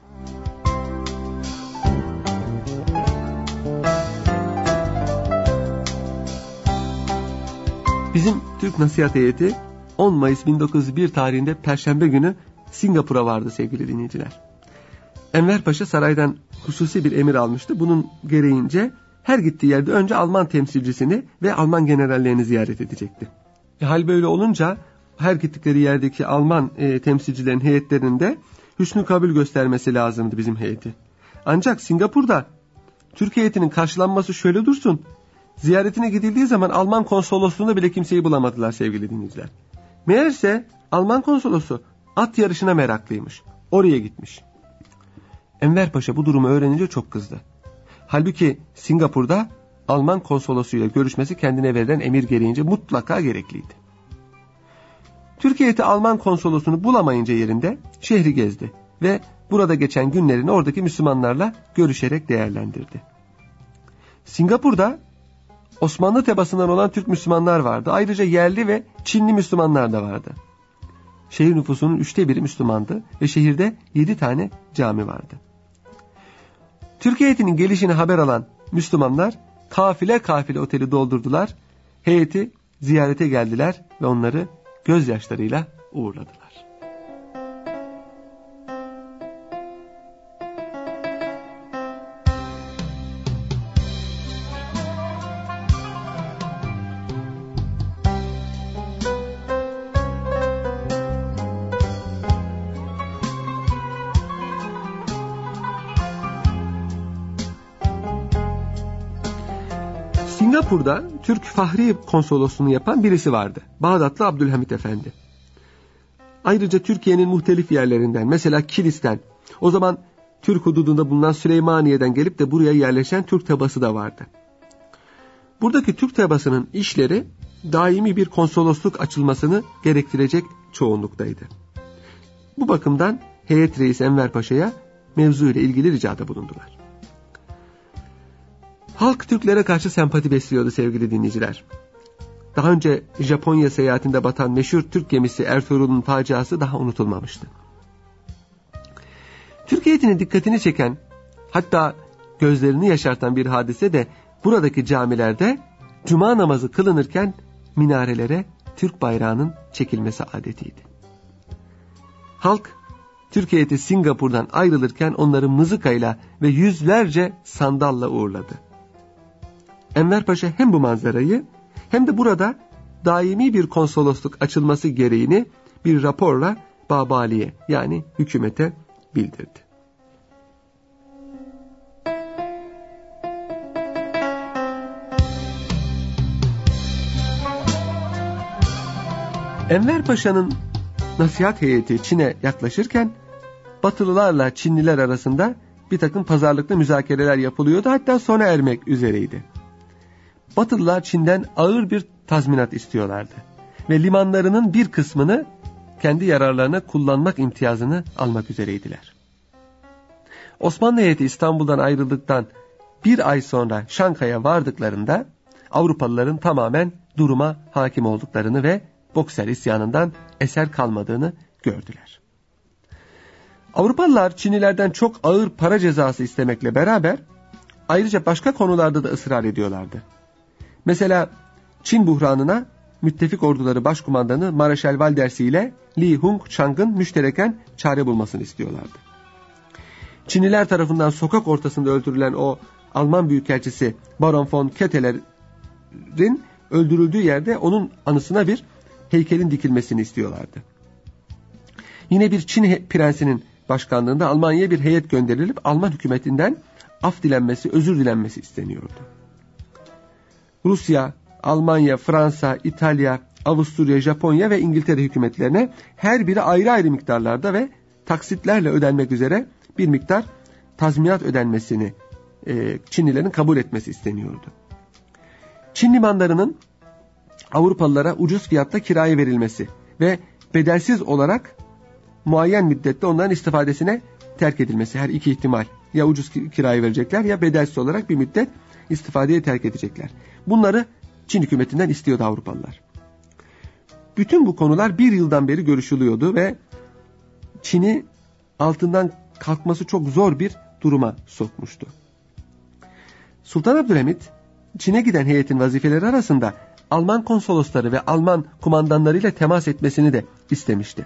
Bizim Türk Nasihat Heyeti 10 Mayıs 1901 tarihinde Perşembe günü Singapur'a vardı sevgili dinleyiciler. Enver Paşa saraydan hususi bir emir almıştı. Bunun gereğince her gittiği yerde önce Alman temsilcisini ve Alman generallerini ziyaret edecekti. Hal böyle olunca her gittikleri yerdeki Alman temsilcilerin heyetlerinde hüsnü kabul göstermesi lazımdı bizim heyeti. Ancak Singapur'da Türk heyetinin karşılanması şöyle dursun. Ziyaretine gidildiği zaman Alman konsolosluğunda bile kimseyi bulamadılar sevgili dinleyiciler. Meğerse Alman konsolosu at yarışına meraklıymış. Oraya gitmiş. Enver Paşa bu durumu öğrenince çok kızdı. Halbuki Singapur'da Alman konsolosuyla görüşmesi kendine verilen emir gereğince mutlaka gerekliydi. Türk heyeti Alman konsolosunu bulamayınca yerinde şehri gezdi ve burada geçen günlerini oradaki Müslümanlarla görüşerek değerlendirdi. Singapur'da Osmanlı tebaasından olan Türk Müslümanlar vardı. Ayrıca yerli ve Çinli Müslümanlar da vardı. Şehir nüfusunun 1/3 Müslümandı ve şehirde 7 tane cami vardı. Türk heyetinin gelişini haber alan Müslümanlar kafile kafile oteli doldurdular. Heyeti ziyarete geldiler ve onları gözyaşlarıyla uğurladılar. Singapur'da Türk Fahri Konsolosluğunu yapan birisi vardı. Bağdatlı Abdülhamit Efendi. Ayrıca Türkiye'nin muhtelif yerlerinden, mesela Kilis'ten, o zaman Türk hududunda bulunan Süleymaniye'den gelip de buraya yerleşen Türk tebaası da vardı. Buradaki Türk tebaasının işleri daimi bir konsolosluk açılmasını gerektirecek çoğunluktaydı. Bu bakımdan heyet reisi Enver Paşa'ya mevzu ile ilgili ricada bulundular. Halk Türklere karşı sempati besliyordu sevgili dinleyiciler. Daha önce Japonya seyahatinde batan meşhur Türk gemisi Ertuğrul'un faciası daha unutulmamıştı. Türk heyetinin dikkatini çeken, hatta gözlerini yaşartan bir hadise de buradaki camilerde cuma namazı kılınırken minarelere Türk bayrağının çekilmesi adetiydi. Halk Türk heyeti Singapur'dan ayrılırken onları mızıkayla ve yüzlerce sandalla uğurladı. Enver Paşa hem bu manzarayı hem de burada daimi bir konsolosluk açılması gereğini bir raporla Babali'ye, yani hükümete bildirdi. Enver Paşa'nın nasihat heyeti Çin'e yaklaşırken Batılılarla Çinliler arasında bir takım pazarlıklı müzakereler yapılıyordu, hatta sona ermek üzereydi. Batılılar Çin'den ağır bir tazminat istiyorlardı ve limanlarının bir kısmını kendi yararlarına kullanmak imtiyazını almak üzereydiler. Osmanlı heyeti İstanbul'dan ayrıldıktan bir ay sonra Şankay'a vardıklarında Avrupalıların tamamen duruma hakim olduklarını ve Bokser isyanından eser kalmadığını gördüler. Avrupalılar Çinlilerden çok ağır para cezası istemekle beraber ayrıca başka konularda da ısrar ediyorlardı. Mesela Çin buhranına müttefik orduları başkumandanı Mareşal Valdersi ile Li Hung Chang'ın müştereken çare bulmasını istiyorlardı. Çinliler tarafından sokak ortasında öldürülen o Alman büyükelçisi Baron von Ketteler'in öldürüldüğü yerde onun anısına bir heykelin dikilmesini istiyorlardı. Yine bir Çin prensinin başkanlığında Almanya'ya bir heyet gönderilip Alman hükümetinden af dilenmesi, özür dilenmesi isteniyordu. Rusya, Almanya, Fransa, İtalya, Avusturya, Japonya ve İngiltere hükümetlerine her biri ayrı ayrı miktarlarda ve taksitlerle ödenmek üzere bir miktar tazminat ödenmesini Çinlilerin kabul etmesi isteniyordu. Çin limanlarının Avrupalılara ucuz fiyatta kiraya verilmesi ve bedelsiz olarak muayyen müddette onların istifadesine terk edilmesi, her iki ihtimal, ya ucuz kiraya verecekler ya bedelsiz olarak bir müddet istifadeye terk edecekler. Bunları Çin hükümetinden istiyordu Avrupalılar. Bütün bu konular bir yıldan beri görüşülüyordu ve Çin'i altından kalkması çok zor bir duruma sokmuştu. Sultan Abdülhamit, Çin'e giden heyetin vazifeleri arasında Alman konsolosları ve Alman kumandanlarıyla temas etmesini de istemişti.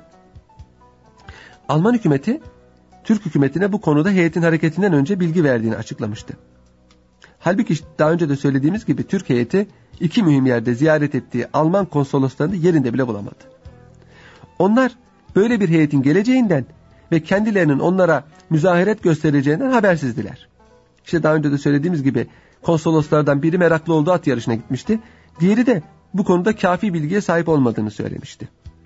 Alman hükümeti, Türk hükümetine bu konuda heyetin hareketinden önce bilgi verdiğini açıklamıştı. Halbuki daha önce de söylediğimiz gibi Türk heyeti iki mühim yerde ziyaret ettiği Alman konsoloslarını yerinde bile bulamadı. Onlar böyle bir heyetin geleceğinden ve kendilerinin onlara müzahiret göstereceğinden habersizdiler. İşte daha önce de söylediğimiz gibi konsoloslardan biri meraklı olduğu at yarışına gitmişti. Diğeri de bu konuda kafi bilgiye sahip olmadığını söylemişti.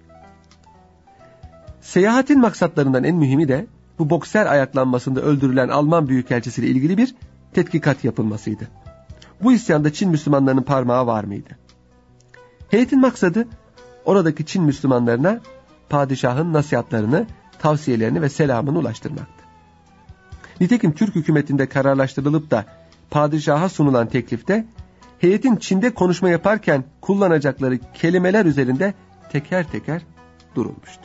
Seyahatin maksatlarından en mühimi de bu Bokser ayaklanmasında öldürülen Alman büyükelçisiyle ilgili bir tetkikat yapılmasıydı. Bu isyanda Çin Müslümanlarının parmağı var mıydı? Heyetin maksadı oradaki Çin Müslümanlarına padişahın nasihatlarını, tavsiyelerini ve selamını ulaştırmaktı. Nitekim Türk hükümetinde kararlaştırılıp da padişaha sunulan teklifte heyetin Çin'de konuşma yaparken kullanacakları kelimeler üzerinde teker teker durulmuştu.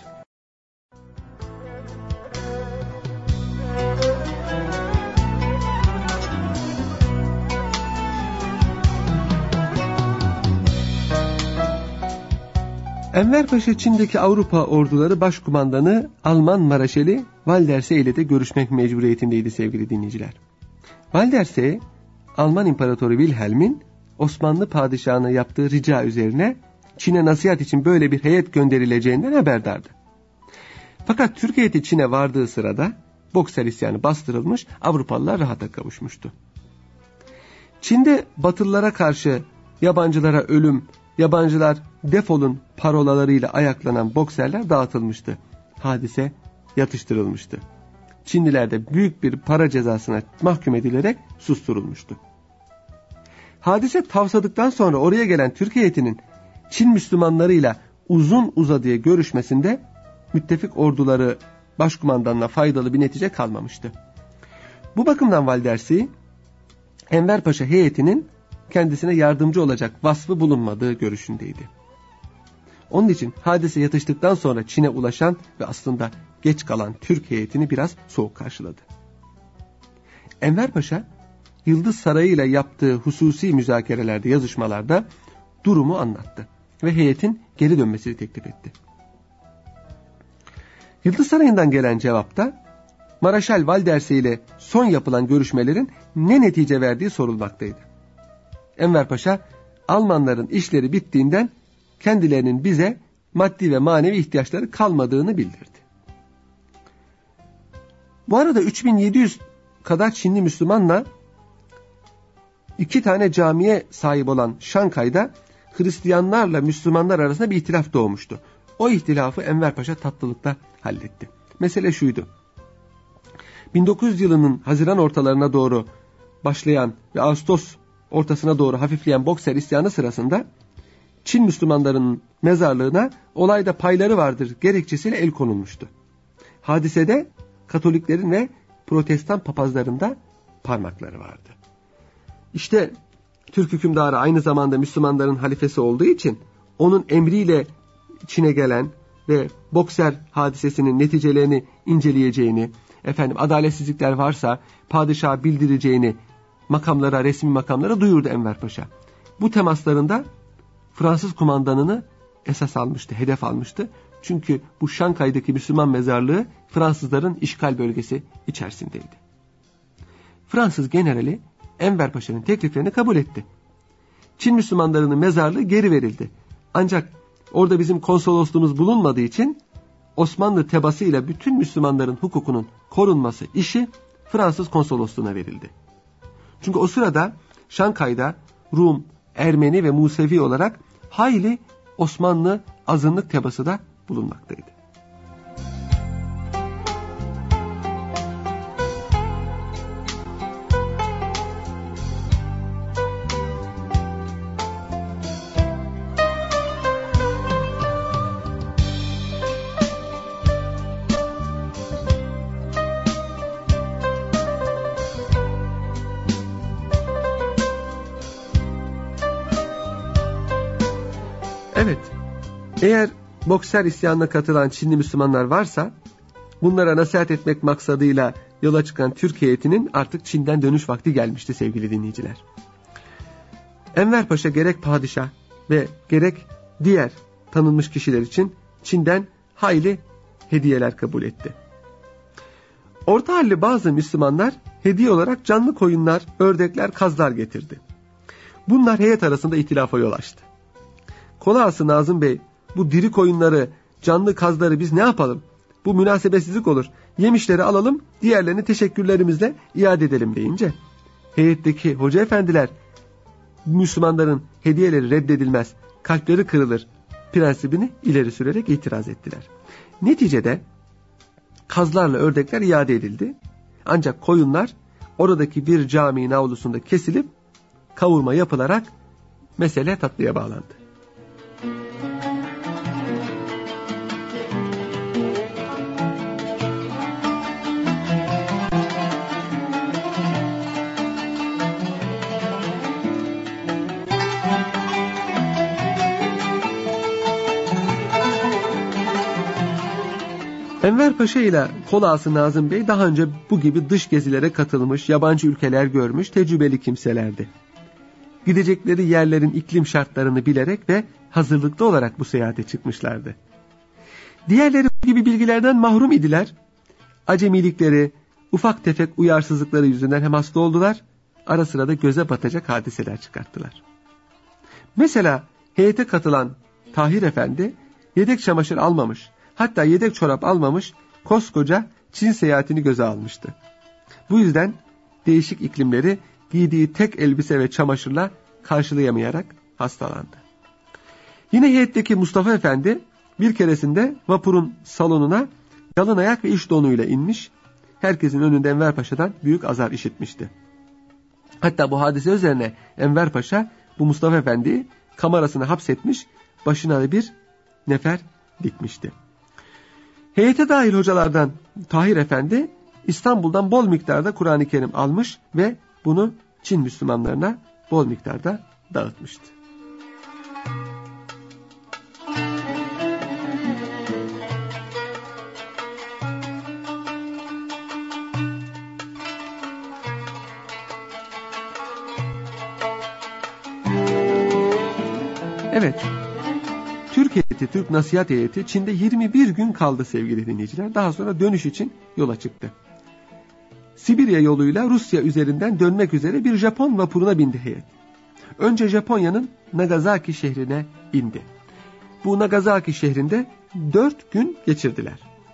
Enver Paşa Çin'deki Avrupa orduları başkumandanı Alman Mareşali Valderse ile de görüşmek mecburiyetindeydi sevgili dinleyiciler. Valderse, Alman İmparatoru Wilhelm'in Osmanlı padişahına yaptığı rica üzerine Çin'e nasihat için böyle bir heyet gönderileceğinden haberdardı. Fakat Türk heyeti Çin'e vardığı sırada Bokser isyanı bastırılmış, Avrupalılar rahata kavuşmuştu. Çin'de Batılılara karşı yabancılara ölüm, yabancılar defolun parolalarıyla ayaklanan Bokserler dağıtılmıştı. Hadise yatıştırılmıştı. Çinliler de büyük bir para cezasına mahkum edilerek susturulmuştu. Hadise tavsadıktan sonra oraya gelen Türk heyetinin Çin Müslümanlarıyla uzun uzadıya görüşmesinde müttefik orduları başkumandanına faydalı bir netice kalmamıştı. Bu bakımdan Valdersi, Enver Paşa heyetinin kendisine yardımcı olacak vasfı bulunmadığı görüşündeydi. Onun için hadise yatıştıktan sonra Çin'e ulaşan ve aslında geç kalan Türk heyetini biraz soğuk karşıladı. Enver Paşa, Yıldız Sarayı ile yaptığı hususi müzakerelerde, yazışmalarda durumu anlattı ve heyetin geri dönmesini teklif etti. Yıldız Sarayı'ndan gelen cevapta Maraşal Valdersi ile son yapılan görüşmelerin ne netice verdiği sorulmaktaydı. Enver Paşa, Almanların işleri bittiğinden kendilerinin bize maddi ve manevi ihtiyaçları kalmadığını bildirdi. Bu arada 3700 kadar Çinli Müslümanla 2 tane camiye sahip olan Şankay'da Hristiyanlarla Müslümanlar arasında bir ihtilaf doğmuştu. O ihtilafı Enver Paşa tatlılıkla halletti. Mesele şuydu: 1900 yılının Haziran ortalarına doğru başlayan ve Ağustos ortasına doğru hafifleyen Bokser isyanı sırasında Çin Müslümanlarının mezarlığına olayda payları vardır gerekçesiyle el konulmuştu. Hadisede Katoliklerin ve Protestan papazların da parmakları vardı. İşte Türk hükümdarı aynı zamanda Müslümanların halifesi olduğu için onun emriyle Çin'e gelen ve Bokser hadisesinin neticelerini inceleyeceğini, adaletsizlikler varsa padişaha bildireceğini makamlara, resmi makamlara duyurdu Enver Paşa. Bu temaslarında Fransız kumandanını esas almıştı, hedef almıştı. Çünkü bu Şankay'daki Müslüman mezarlığı Fransızların işgal bölgesi içerisindeydi. Fransız generali Enver Paşa'nın tekliflerini kabul etti. Çin Müslümanlarının mezarlığı geri verildi. Ancak orada bizim konsolosluğumuz bulunmadığı için Osmanlı tebaası ile bütün Müslümanların hukukunun korunması işi Fransız konsolosluğuna verildi. Çünkü o sırada Şankay'da Rum, Ermeni ve Musevi olarak hayli Osmanlı azınlık tebaası da bulunmaktaydı. Evet, eğer Bokser isyanına katılan Çinli Müslümanlar varsa, bunlara nasihat etmek maksadıyla yola çıkan Türk heyetinin artık Çin'den dönüş vakti gelmişti sevgili dinleyiciler. Enver Paşa gerek padişah ve gerek diğer tanınmış kişiler için Çin'den hayli hediyeler kabul etti. Orta halli bazı Müslümanlar hediye olarak canlı koyunlar, ördekler, kazlar getirdi. Bunlar heyet arasında ihtilafa yol açtı. Kolağası Nazım Bey, bu diri koyunları, canlı kazları biz ne yapalım? Bu münasebetsizlik olur. Yemişleri alalım, diğerlerini teşekkürlerimizle iade edelim deyince, heyetteki hoca efendiler, Müslümanların hediyeleri reddedilmez, kalpleri kırılır prensibini ileri sürerek itiraz ettiler. Neticede kazlarla ördekler iade edildi. Ancak koyunlar oradaki bir caminin avlusunda kesilip kavurma yapılarak mesele tatlıya bağlandı. Enver Paşa ile Kolağası Nazım Bey daha önce bu gibi dış gezilere katılmış, yabancı ülkeler görmüş tecrübeli kimselerdi. Gidecekleri yerlerin iklim şartlarını bilerek ve hazırlıklı olarak bu seyahate çıkmışlardı. Diğerleri bu gibi bilgilerden mahrum idiler. Acemilikleri, ufak tefek uyarsızlıkları yüzünden hem hasta oldular, ara sıra da göze batacak hadiseler çıkarttılar. Mesela heyete katılan Tahir Efendi yedek çamaşır almamış, hatta yedek çorap almamış, koskoca Çin seyahatini göze almıştı. Bu yüzden değişik iklimleri giydiği tek elbise ve çamaşırla karşılayamayarak hastalandı. Yine heyetteki Mustafa Efendi bir keresinde vapurun salonuna yalın ayak ve iş donuyla inmiş, herkesin önünde Enver Paşa'dan büyük azar işitmişti. Hatta bu hadise üzerine Enver Paşa bu Mustafa Efendi'yi kamerasına hapsetmiş, başına da bir nefer dikmişti. Heyete dahil hocalardan Tahir Efendi İstanbul'dan bol miktarda Kur'an-ı Kerim almış ve bunu Çin Müslümanlarına bol miktarda dağıtmıştı. Evet, Türk heyeti, Türk nasihat heyeti Çin'de 21 gün kaldı sevgili dinleyiciler. Daha sonra dönüş için yola çıktı. Sibirya yoluyla Rusya üzerinden dönmek üzere bir Japon vapuruna bindi heyet. Önce Japonya'nın Nagasaki şehrine indi. Bu Nagasaki şehrinde 4 gün geçirdiler.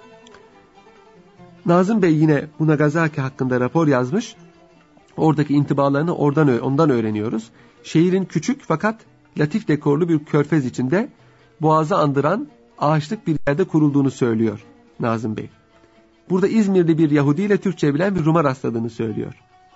Nazım Bey yine bu Nagasaki hakkında rapor yazmış. Oradaki intibalarını ondan öğreniyoruz. Şehrin küçük fakat latif dekorlu bir körfez içinde boğazı andıran ağaçlık bir yerde kurulduğunu söylüyor Nazım Bey. Burada İzmirli bir Yahudi ile Türkçe bilen bir Rum'a rastladığını söylüyor.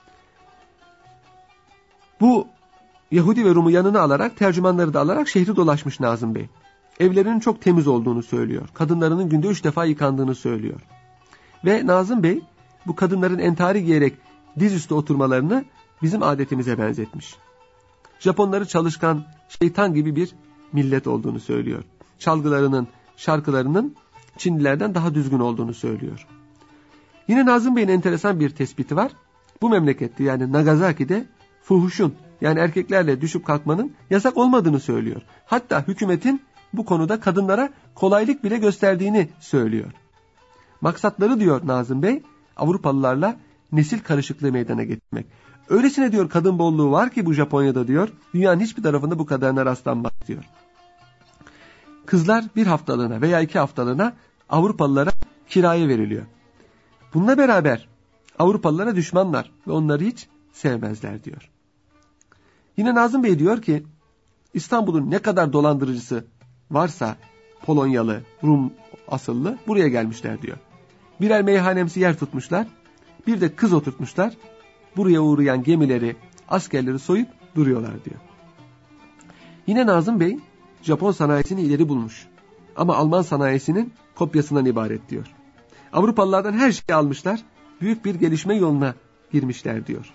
Bu Yahudi ve Rum'u yanına alarak, tercümanları da alarak şehri dolaşmış Nazım Bey. Evlerinin çok temiz olduğunu söylüyor. Kadınlarının günde 3 defa yıkandığını söylüyor. Ve Nazım Bey bu kadınların entari giyerek dizüstü oturmalarını bizim adetimize benzetmiş. Japonları çalışkan, şeytan gibi bir millet olduğunu söylüyor. Çalgılarının, şarkılarının Çinlilerden daha düzgün olduğunu söylüyor. Yine Nazım Bey'in enteresan bir tespiti var. Bu memlekette yani Nagasaki'de fuhuşun yani erkeklerle düşüp kalkmanın yasak olmadığını söylüyor. Hatta hükümetin bu konuda kadınlara kolaylık bile gösterdiğini söylüyor. Maksatları diyor Nazım Bey, Avrupalılarla nesil karışıklığı meydana getirmek. Öylesine diyor kadın bolluğu var ki bu Japonya'da diyor, dünyanın hiçbir tarafında bu kadarına rastlanmaz diyor. Kızlar bir haftalığına veya 2 haftalığına Avrupalılara kiraya veriliyor. Bununla beraber Avrupalılara düşmanlar ve onları hiç sevmezler diyor. Yine Nazım Bey diyor ki İstanbul'un ne kadar dolandırıcısı varsa Polonyalı, Rum asıllı buraya gelmişler diyor. Birer meyhanemsi yer tutmuşlar, bir de kız oturtmuşlar, buraya uğrayan gemileri, askerleri soyup duruyorlar diyor. Yine Nazım Bey Japon sanayisini ileri bulmuş ama Alman sanayisinin kopyasından ibaret diyor. Avrupalılardan her şeyi almışlar, büyük bir gelişme yoluna girmişler diyor.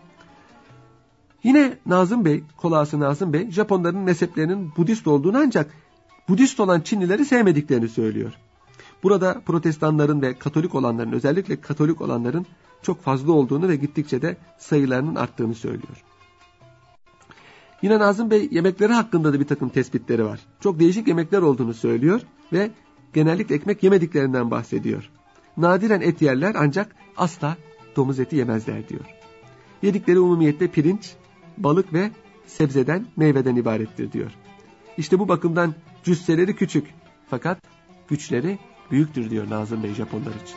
Yine Nazım Bey, kolağası Nazım Bey, Japonların mezheplerinin Budist olduğunu ancak Budist olan Çinlileri sevmediklerini söylüyor. Burada protestanların ve Katolik olanların, özellikle Katolik olanların çok fazla olduğunu ve gittikçe de sayılarının arttığını söylüyor. Yine Nazım Bey yemekleri hakkında da bir takım tespitleri var. Çok değişik yemekler olduğunu söylüyor ve genellikle ekmek yemediklerinden bahsediyor. Nadiren et yerler ancak asla domuz eti yemezler diyor. Yedikleri umumiyetle pirinç, balık ve sebzeden, meyveden ibarettir diyor. İşte bu bakımdan cüsseleri küçük fakat güçleri büyüktür diyor Nazım Bey Japonlar için.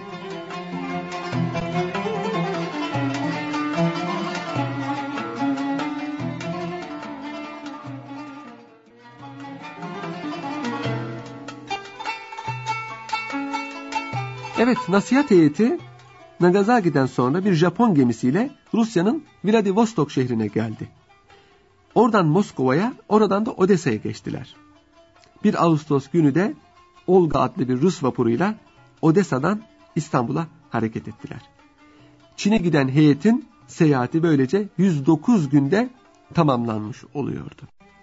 Evet, nasihat heyeti Nagasaki'den sonra bir Japon gemisiyle Rusya'nın Vladivostok şehrine geldi. Oradan Moskova'ya, oradan da Odessa'ya geçtiler. 1 Ağustos günü de Olga adlı bir Rus vapuruyla Odessa'dan İstanbul'a hareket ettiler. Çin'e giden heyetin seyahati böylece 109 günde tamamlanmış oluyordu.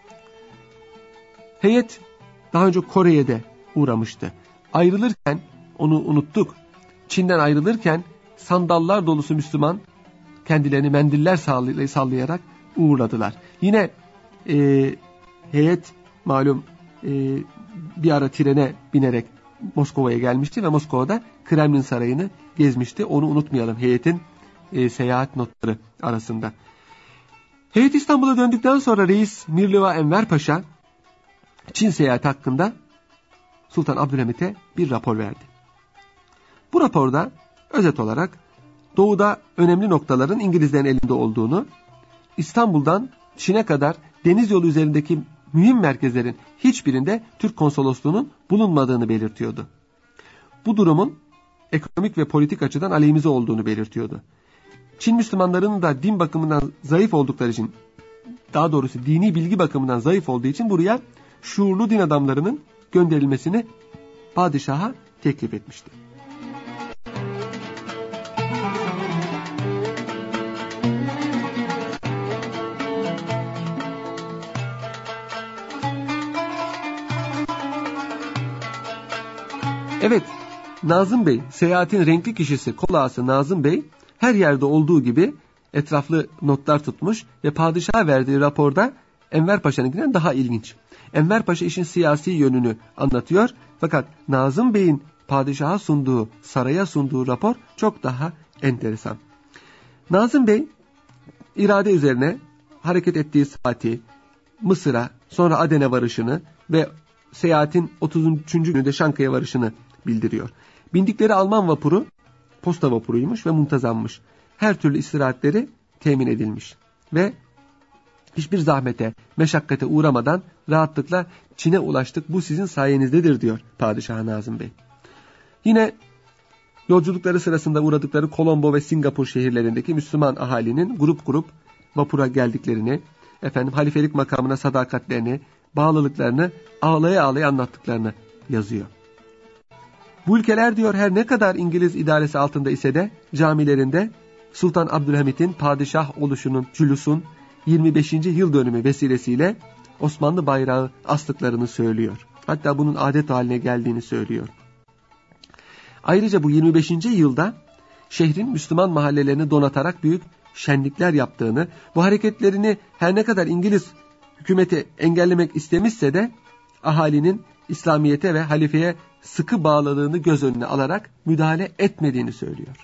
Heyet daha önce Kore'ye de uğramıştı. Ayrılırken, onu unuttuk, Çin'den ayrılırken sandallar dolusu Müslüman kendilerini mendiller sallayarak uğurladılar. Yine heyet malum bir ara trene binerek Moskova'ya gelmişti ve Moskova'da Kremlin Sarayı'nı gezmişti. Onu unutmayalım heyetin seyahat notları arasında. Heyet İstanbul'a döndükten sonra Reis Mirliva Enver Paşa Çin seyahati hakkında Sultan Abdülhamit'e bir rapor verdi. Bu raporda özet olarak doğuda önemli noktaların İngilizlerin elinde olduğunu, İstanbul'dan Çin'e kadar deniz yolu üzerindeki mühim merkezlerin hiçbirinde Türk konsolosluğunun bulunmadığını belirtiyordu. Bu durumun ekonomik ve politik açıdan aleyhimize olduğunu belirtiyordu. Çin Müslümanlarının da din bakımından zayıf oldukları için, daha doğrusu dini bilgi bakımından zayıf olduğu için buraya şuurlu din adamlarının gönderilmesini padişaha teklif etmişti. Evet, Nazım Bey, seyahatin renkli kişisi, kol ağası Nazım Bey her yerde olduğu gibi etraflı notlar tutmuş ve padişaha verdiği raporda Enver Paşa'nınkinden daha ilginç. Enver Paşa işin siyasi yönünü anlatıyor fakat Nazım Bey'in padişaha sunduğu, saraya sunduğu rapor çok daha enteresan. Nazım Bey irade üzerine hareket ettiği saati, Mısır'a, sonra Aden'e varışını ve seyahatin 33. gününde Şankaya varışını bildiriyor. Bindikleri Alman vapuru posta vapuruymuş ve muntazammış. Her türlü istirahatleri temin edilmiş ve hiçbir zahmete, meşakkate uğramadan rahatlıkla Çin'e ulaştık. Bu sizin sayenizdedir diyor Padişah Nazım Bey. Yine yolculukları sırasında uğradıkları Kolombo ve Singapur şehirlerindeki Müslüman ahalinin grup grup vapura geldiklerini, halifelik makamına sadakatlerini, bağlılıklarını ağlaya ağlaya anlattıklarını yazıyor. Bu ülkeler diyor her ne kadar İngiliz idaresi altında ise de camilerinde Sultan Abdülhamit'in padişah oluşunun, cülusun 25. yıl dönümü vesilesiyle Osmanlı bayrağı astıklarını söylüyor. Hatta bunun adet haline geldiğini söylüyor. Ayrıca bu 25. yılda şehrin Müslüman mahallelerini donatarak büyük şenlikler yaptığını, bu hareketlerini her ne kadar İngiliz hükümeti engellemek istemişse de ahalinin İslamiyet'e ve halifeye sıkı bağlılığını göz önüne alarak müdahale etmediğini söylüyor.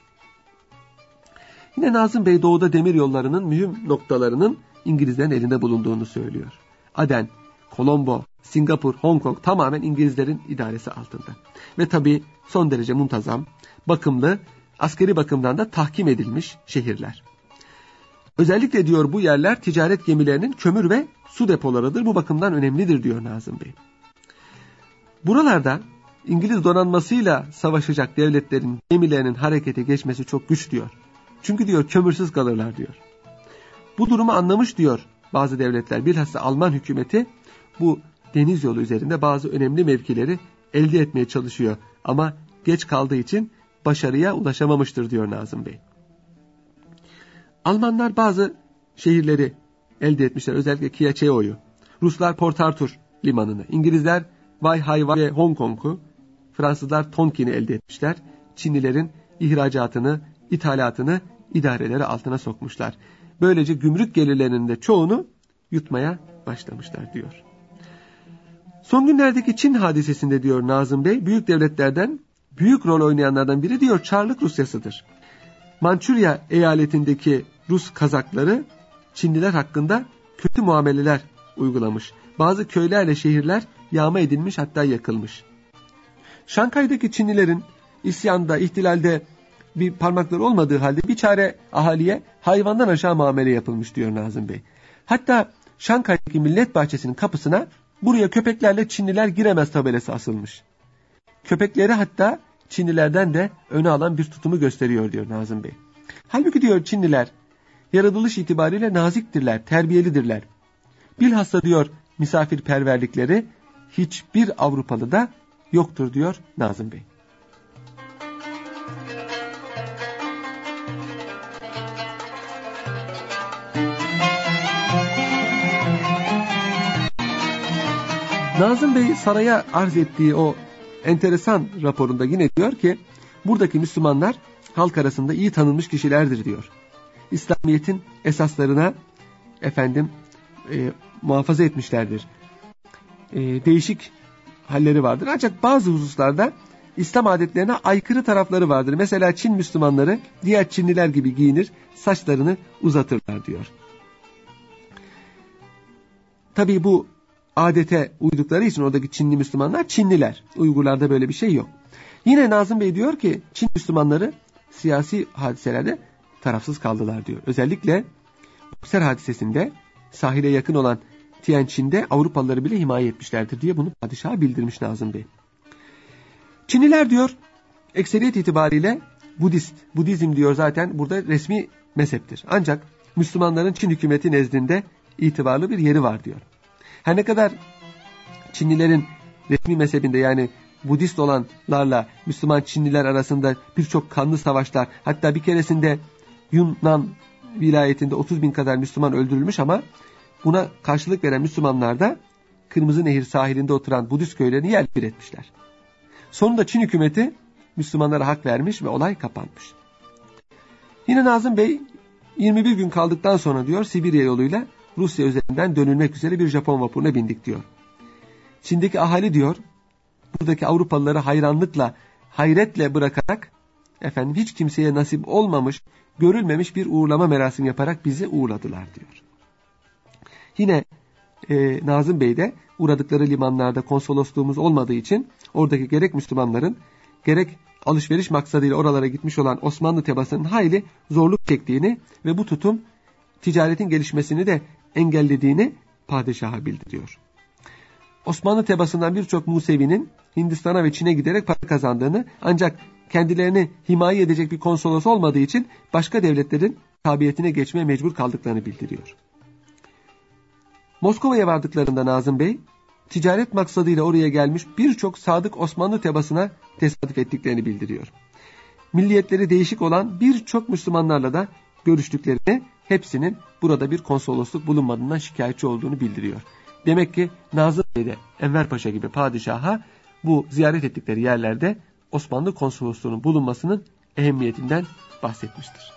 Yine Nazım Bey doğuda demir yollarının mühim noktalarının İngilizlerin elinde bulunduğunu söylüyor. Aden, Kolombo, Singapur, Hong Kong tamamen İngilizlerin idaresi altında. Ve tabii son derece muntazam, bakımlı, askeri bakımdan da tahkim edilmiş şehirler. Özellikle diyor bu yerler ticaret gemilerinin kömür ve su depolarıdır. Bu bakımdan önemlidir diyor Nazım Bey. Buralarda İngiliz donanmasıyla savaşacak devletlerin gemilerinin harekete geçmesi çok güç diyor. Çünkü diyor kömürsüz kalırlar diyor. Bu durumu anlamış diyor bazı devletler. Bilhassa Alman hükümeti bu deniz yolu üzerinde bazı önemli mevkileri elde etmeye çalışıyor. Ama geç kaldığı için başarıya ulaşamamıştır diyor Nazım Bey. Almanlar bazı şehirleri elde etmişler. Özellikle Kiacheo'yu. Ruslar Port Arthur limanını. İngilizler Weihai ve Hong Kong'u. Fransızlar Tonkin'i elde etmişler. Çinlilerin ihracatını, ithalatını idareleri altına sokmuşlar. Böylece gümrük gelirlerinin de çoğunu yutmaya başlamışlar diyor. Son günlerdeki Çin hadisesinde diyor Nazım Bey, büyük devletlerden büyük rol oynayanlardan biri diyor Çarlık Rusyası'dır. Mançurya eyaletindeki Rus Kazakları Çinliler hakkında kötü muameleler uygulamış. Bazı köylerle şehirler yağma edilmiş, hatta yakılmış. Şankay'daki Çinlilerin isyanda, ihtilalde bir parmakları olmadığı halde bir çare ahaliye hayvandan aşağı muamele yapılmış diyor Nazım Bey. Hatta Şankay'daki Millet Bahçesi'nin kapısına buraya köpeklerle Çinliler giremez tabelası asılmış. Köpekleri hatta Çinlilerden de öne alan bir tutumu gösteriyor diyor Nazım Bey. Halbuki diyor Çinliler yaratılış itibariyle naziktirler, terbiyelidirler. Bilhassa diyor misafirperverlikleri hiçbir Avrupalı'da yoktur diyor Nazım Bey. Nazım Bey saraya arz ettiği o enteresan raporunda yine diyor ki buradaki Müslümanlar halk arasında iyi tanınmış kişilerdir diyor. İslamiyet'in esaslarına muhafaza etmişlerdir. Değişik halleri vardır. Ancak bazı hususlarda İslam adetlerine aykırı tarafları vardır. Mesela Çin Müslümanları diğer Çinliler gibi giyinir, saçlarını uzatırlar diyor. Tabii bu adete uydukları için oradaki Çinli Müslümanlar Çinliler. Uygurlarda böyle bir şey yok. Yine Nazım Bey diyor ki Çin Müslümanları siyasi hadiselerde tarafsız kaldılar diyor. Özellikle Bokser hadisesinde sahile yakın olan Tianjin'de Avrupalıları bile himaye etmişlerdir diye bunu padişaha bildirmiş Nazım Bey. Çinliler diyor ekseriyet itibariyle Budist. Budizm diyor zaten burada resmi mezheptir. Ancak Müslümanların Çin hükümeti nezdinde itibarlı bir yeri var diyor. Her ne kadar Çinlilerin resmi mezhebinde yani Budist olanlarla Müslüman Çinliler arasında birçok kanlı savaşlar, hatta bir keresinde Yunnan vilayetinde 30.000 kadar Müslüman öldürülmüş ama buna karşılık veren Müslümanlar da Kırmızı Nehir sahilinde oturan Budist köylerini yerle bir etmişler. Sonunda Çin hükümeti Müslümanlara hak vermiş ve olay kapanmış. Yine Nazım Bey 21 gün kaldıktan sonra diyor Sibirya yoluyla Rusya üzerinden dönülmek üzere bir Japon vapuruna bindik diyor. Çin'deki ahali diyor buradaki Avrupalıları hayranlıkla, hayretle bırakarak hiç kimseye nasip olmamış, görülmemiş bir uğurlama merasimi yaparak bizi uğurladılar diyor. Yine Nazım Bey de uğradıkları limanlarda konsolosluğumuz olmadığı için oradaki gerek Müslümanların gerek alışveriş maksadıyla oralara gitmiş olan Osmanlı tebaasının hayli zorluk çektiğini ve bu tutum ticaretin gelişmesini de engellediğini padişaha bildiriyor. Osmanlı tebaasından birçok Musevi'nin Hindistan'a ve Çin'e giderek para kazandığını ancak kendilerini himaye edecek bir konsolos olmadığı için başka devletlerin tabiyetine geçmeye mecbur kaldıklarını bildiriyor. Moskova'ya vardıklarında Nazım Bey, ticaret maksadıyla oraya gelmiş birçok sadık Osmanlı tebaasına tesadüf ettiklerini bildiriyor. Milliyetleri değişik olan birçok Müslümanlarla da görüştüklerini, hepsinin burada bir konsolosluk bulunmadığından şikayetçi olduğunu bildiriyor. Demek ki Nazım Bey de Enver Paşa gibi padişaha bu ziyaret ettikleri yerlerde Osmanlı konsolosluğunun bulunmasının ehemmiyetinden bahsetmiştir.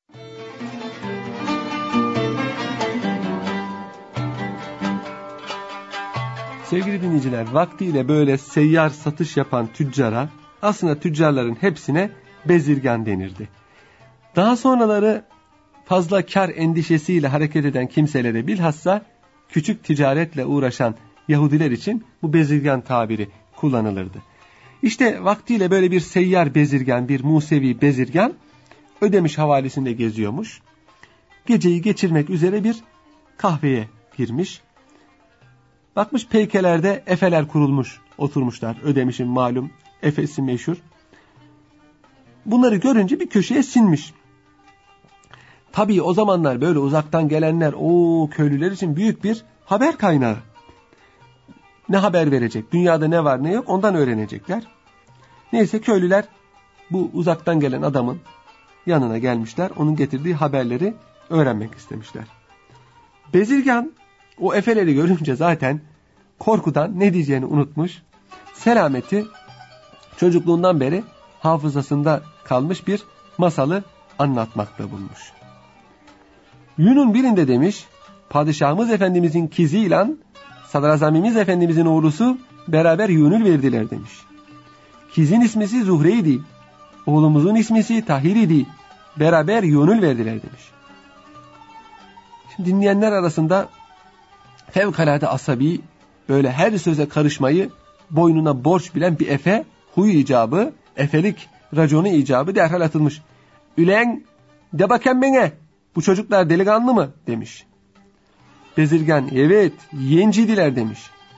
Sevgili dinleyiciler, vaktiyle böyle seyyar satış yapan tüccara, aslında tüccarların hepsine bezirgan denirdi. Daha sonraları fazla kar endişesiyle hareket eden kimselere, bilhassa küçük ticaretle uğraşan Yahudiler için bu bezirgan tabiri kullanılırdı. İşte vaktiyle böyle bir seyyar bezirgan, bir Musevi bezirgan Ödemiş havalisinde geziyormuş. Geceyi geçirmek üzere bir kahveye girmiş. Bakmış peykelerde efeler kurulmuş, oturmuşlar. Ödemiş'in malum efesi meşhur. Bunları görünce bir köşeye sinmiş. Tabii o zamanlar böyle uzaktan gelenler o köylüler için büyük bir haber kaynağı. Ne haber verecek? Dünyada ne var ne yok ondan öğrenecekler. Neyse köylüler bu uzaktan gelen adamın yanına gelmişler. Onun getirdiği haberleri öğrenmek istemişler. Bezirgan o efeleri görünce zaten korkudan ne diyeceğini unutmuş. Selameti çocukluğundan beri hafızasında kalmış bir masalı anlatmakta bulmuş. Yunun birinde demiş, padişahımız efendimizin kiziyle sadrazamimiz efendimizin oğlusu beraber yönül verdiler demiş. Kizin ismisi Zuhre'ydi, oğlumuzun ismisi Tahir'idi, beraber yönül verdiler demiş. Şimdi dinleyenler arasında fevkalade asabi, böyle her söze karışmayı boynuna borç bilen bir efe, huyu icabı, efelik raconu icabı derhal atılmış. Ülen de bakayım bana, bu çocuklar delikanlı mı demiş. Bezirgan evet yeğenciydiler demiş.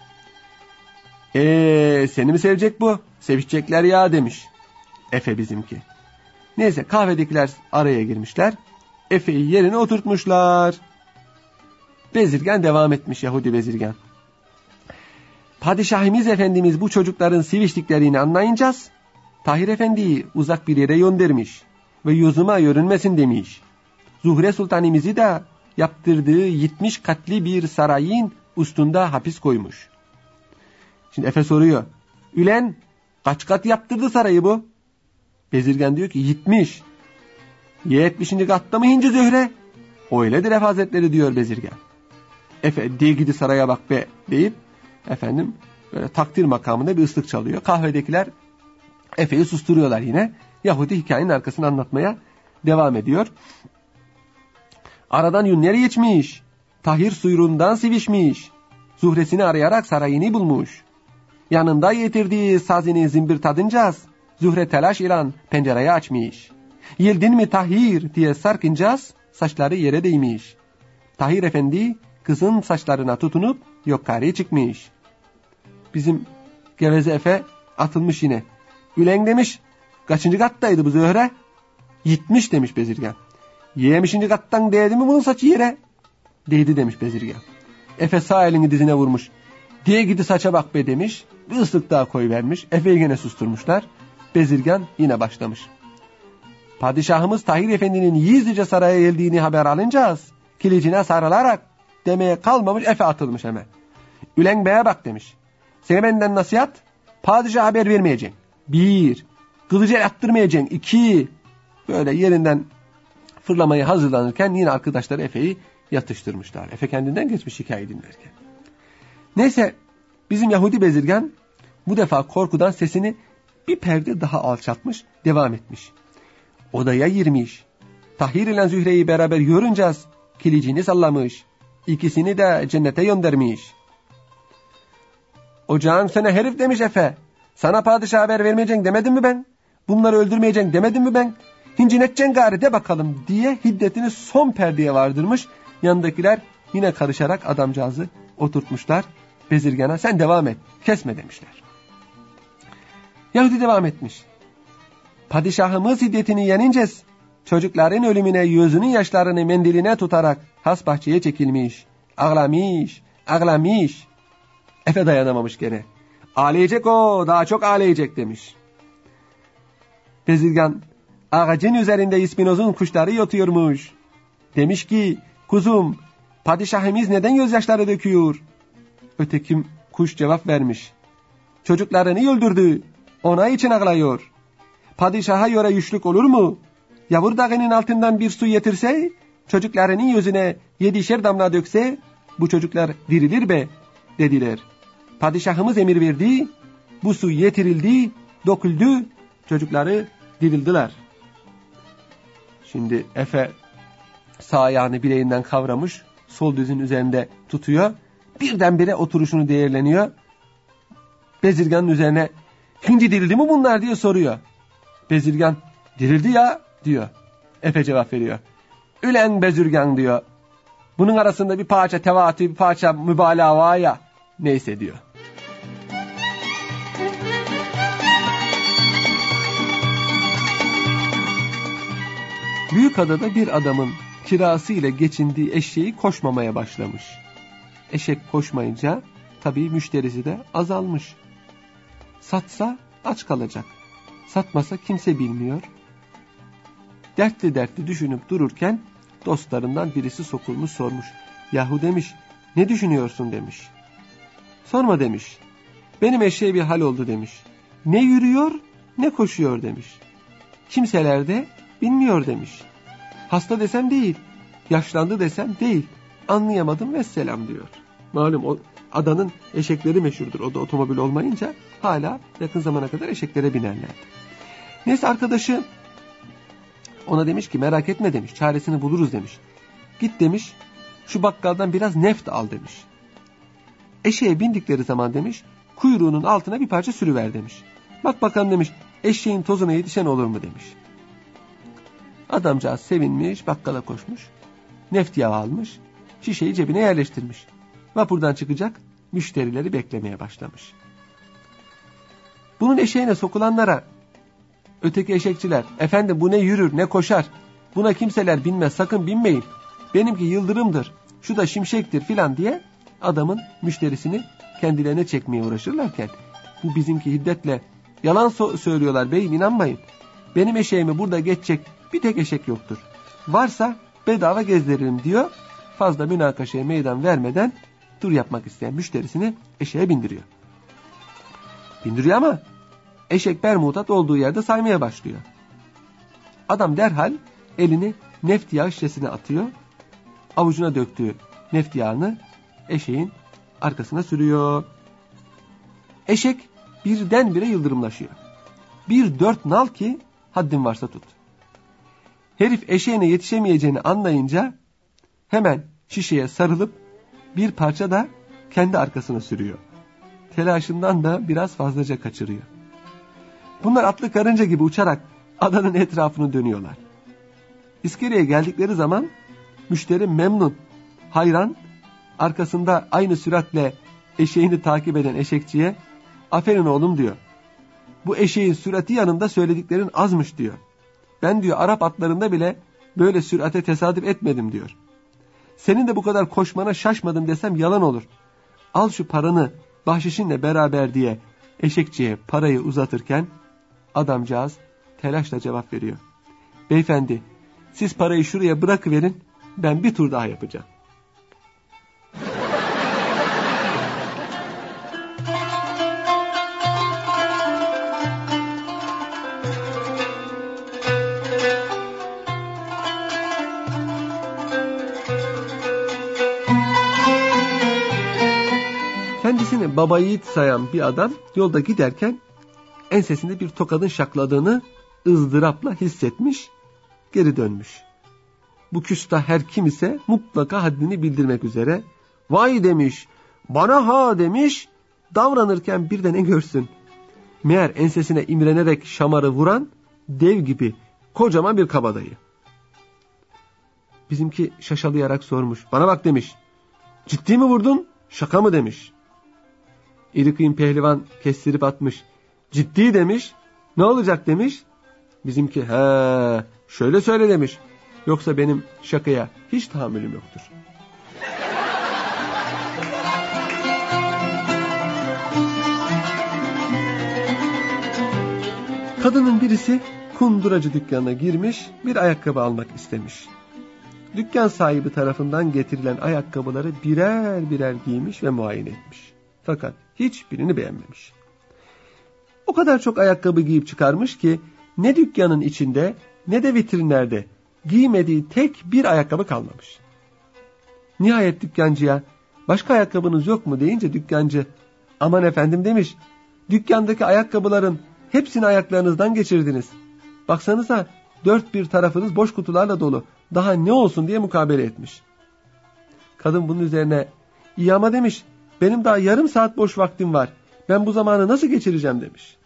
Seni mi sevecek bu? Sevişecekler ya demiş. Efe bizimki. Neyse kahvedekiler araya girmişler. Efe'yi yerine oturtmuşlar. Bezirgan devam etmiş, Yahudi bezirgan. Padişahimiz efendimiz bu çocukların seviştiklerini anlayıncaz, Tahir Efendi'yi uzak bir yere göndermiş ve yüzüme görünmesin demiş. Zuhre Sultanımızı da yaptırdığı 70 katlı bir sarayın üstünde hapis koymuş. Şimdi Efe soruyor. Ülen kaç kat yaptırdı sarayı bu? Bezirgan diyor ki 70. 70. katta mı hinci Zühre? Öyledir Efe Hazretleri diyor bezirgan. Efe diye gidi saraya bak be deyip böyle takdir makamında bir ıslık çalıyor. Kahvedekiler Efe'yi susturuyorlar yine. Yahudi hikayenin arkasını anlatmaya devam ediyor. Aradan günler geçmiş. Tahir suyruğundan sevişmiş. Zuhresini arayarak sarayını bulmuş. Yanında getirdiği sazini zimbir tadıncaz. Zuhre telaş ilan pencereyi açmış. Yildin mi Tahir diye sarkıncaz saçları yere değmiş. Tahir Efendi kızın saçlarına tutunup yukarı çıkmış. Bizim geveze Efe atılmış yine. Ülen demiş, kaçıncı kattaydı bu Zühre? 70 demiş bezirgan. Yemişinci kattan değdi mi bunun saçı yere? Değdi demiş bezirgan. Efe sağ elini dizine vurmuş. Diye gidi saça bak be demiş. Bir ıslık daha koyuvermiş. Efe'yi gene susturmuşlar. Bezirgan yine başlamış. Padişahımız Tahir Efendi'nin gizlice saraya geldiğini haber alınca kilicine sarılarak demeye kalmamış, Efe atılmış hemen. Ülen Bey'e bak demiş. Seni benden nasihat, padişaha haber vermeyeceksin. 1. Kılıcı el attırmayacaksın. 2. Böyle yerinden fırlamaya hazırlanırken yine arkadaşları Efe'yi yatıştırmışlar. Efe kendinden geçmiş hikaye dinlerken. Neyse bizim Yahudi bezirgan bu defa korkudan sesini bir perde daha alçaltmış, devam etmiş. Odaya girmiş. Tahir ile Zühre'yi beraber görünce kilicini sallamış. İkisini de cennete göndermiş. Ocağın sana herif demiş Efe. Sana padişaha haber vermeyeceksin demedim mi ben? Bunları öldürmeyeceksin demedim mi ben? Hincineteceksin gari de bakalım diye hiddetini son perdeye vardırmış. Yanındakiler yine karışarak adamcağızı oturtmuşlar. Bezirgana sen devam et, kesme demişler. Yahudi devam etmiş. Padişahımız hiddetini yenince çocukların ölümüne yüzünün yaşlarını mendiline tutarak has bahçeye çekilmiş. Ağlamış, ağlamış. Efe dayanamamış gene. Ağlayacak o, daha çok ağlayacak demiş. Bezirgan, ağacın üzerinde ispinozun kuşları yatıyormuş. Demiş ki, kuzum, padişahımız neden gözyaşları döküyor? Öteki kuş cevap vermiş. Çocuklarını öldürdü, ona için ağlıyor. Padişaha göre güçlük olur mu? Yavur dağının altından bir su getirse, çocuklarının yüzüne 7'şer damla dökse, bu çocuklar dirilir be, dediler. Padişahımız emir verdi, bu su getirildi, döküldü, çocukları dirildiler. Şimdi Efe sağ ayağını bileğinden kavramış, sol dizinin üzerinde tutuyor, birdenbire oturuşunu değerleniyor. Bezirganın üzerine, şimdi dirildi mi bunlar diye soruyor. Bezirgan, dirildi ya diyor. Efe cevap veriyor. Ülen bezirgan diyor. Bunun arasında bir parça tevatü, bir parça mübalağa var ya. Neyse diyor. Büyükada'da bir adamın kirası ile geçindiği eşeği koşmamaya başlamış. Eşek koşmayınca tabii müşterisi de azalmış. Satsa aç kalacak. Satmasa kimse bilmiyor. Dertli düşünüp dururken dostlarından birisi sokulmuş sormuş. Yahu demiş, ne düşünüyorsun demiş. Sorma demiş. Benim eşeğe bir hal oldu demiş. Ne yürüyor ne koşuyor demiş. Kimseler de bilmiyor demiş. Hasta desem değil, yaşlandı desem değil. Anlayamadım vesselam diyor. Malum o adanın eşekleri meşhurdur. O da otomobil olmayınca hala yakın zamana kadar eşeklere binerler. Neyse arkadaşı ona demiş ki merak etme demiş. Çaresini buluruz demiş. Git demiş şu bakkaldan biraz neft al demiş. Eşeğe bindikleri zaman demiş kuyruğunun altına bir parça sürüver demiş. Bak bakalım demiş eşeğin tozuna yetişen olur mu demiş. Adamcağız sevinmiş bakkala koşmuş. Neft yağı almış. Şişeyi cebine yerleştirmiş. Vapurdan çıkacak müşterileri beklemeye başlamış. Bunun eşeğine sokulanlara öteki eşekçiler efendim bu ne yürür ne koşar. Buna kimseler binmez sakın binmeyin. Benimki yıldırımdır. Şu da şimşektir filan diye adamın müşterisini kendilerine çekmeye uğraşırlarken bu bizimki hiddetle yalan söylüyorlar beyim inanmayın. Benim eşeğimi burada geçecek bir tek eşek yoktur. Varsa bedava gezdiririm diyor. Fazla münakaşaya meydan vermeden tur yapmak isteyen müşterisini eşeğe bindiriyor. Bindiriyor ama eşek bermudat olduğu yerde saymaya başlıyor. Adam derhal elini neft yağı şişesine atıyor. Avucuna döktüğü neft yağını eşeğin arkasına sürüyor. Eşek birdenbire yıldırımlaşıyor. Bir dört nal ki haddin varsa tut. Herif eşeğine yetişemeyeceğini anlayınca hemen şişeye sarılıp bir parça da kendi arkasına sürüyor. Telaşından da biraz fazlaca kaçırıyor. Bunlar atlı karınca gibi uçarak adanın etrafını dönüyorlar. İskeleye geldikleri zaman müşteri memnun, hayran, arkasında aynı süratle eşeğini takip eden eşekçiye aferin oğlum diyor. Bu eşeğin sürati yanında söylediklerin azmış diyor. Ben diyor Arap atlarında bile böyle sürate tesadüf etmedim diyor. Senin de bu kadar koşmana şaşmadım desem yalan olur. Al şu paranı bahşişinle beraber diye eşekçiye parayı uzatırken adamcağız telaşla cevap veriyor. Beyefendi, siz parayı şuraya bırakıverin, ben bir tur daha yapacağım. Kendisini baba yiğit sayan bir adam yolda giderken ensesinde bir tokadın şakladığını ızdırapla hissetmiş, geri dönmüş. Bu küstah her kim ise mutlaka haddini bildirmek üzere vay demiş, bana ha demiş, davranırken bir de ne görsün. Meğer ensesine imrenerek şamarı vuran dev gibi kocaman bir kabadayı. Bizimki şaşalayarak sormuş. Bana bak demiş. Ciddi mi vurdun? Şaka mı demiş. İri kıyım pehlivan kestirip atmış. Ciddi demiş. Ne olacak demiş. Bizimki he şöyle söyle demiş. Yoksa benim şakaya hiç tahammülüm yoktur. Kadının birisi kunduracı dükkanına girmiş, bir ayakkabı almak istemiş. Dükkan sahibi tarafından getirilen ayakkabıları birer birer giymiş ve muayene etmiş. Fakat hiçbirini beğenmemiş. O kadar çok ayakkabı giyip çıkarmış ki ne dükkanın içinde ne de vitrinlerde giymediği tek bir ayakkabı kalmamış. Nihayet dükkancıya başka ayakkabınız yok mu deyince dükkancı aman efendim demiş, dükkandaki ayakkabıların hepsini ayaklarınızdan geçirdiniz. Baksanıza dört bir tarafınız boş kutularla dolu. Daha ne olsun diye mukabele etmiş. Kadın bunun üzerine iyi ama demiş, benim daha yarım saat boş vaktim var. Ben bu zamanı nasıl geçireceğim demiş.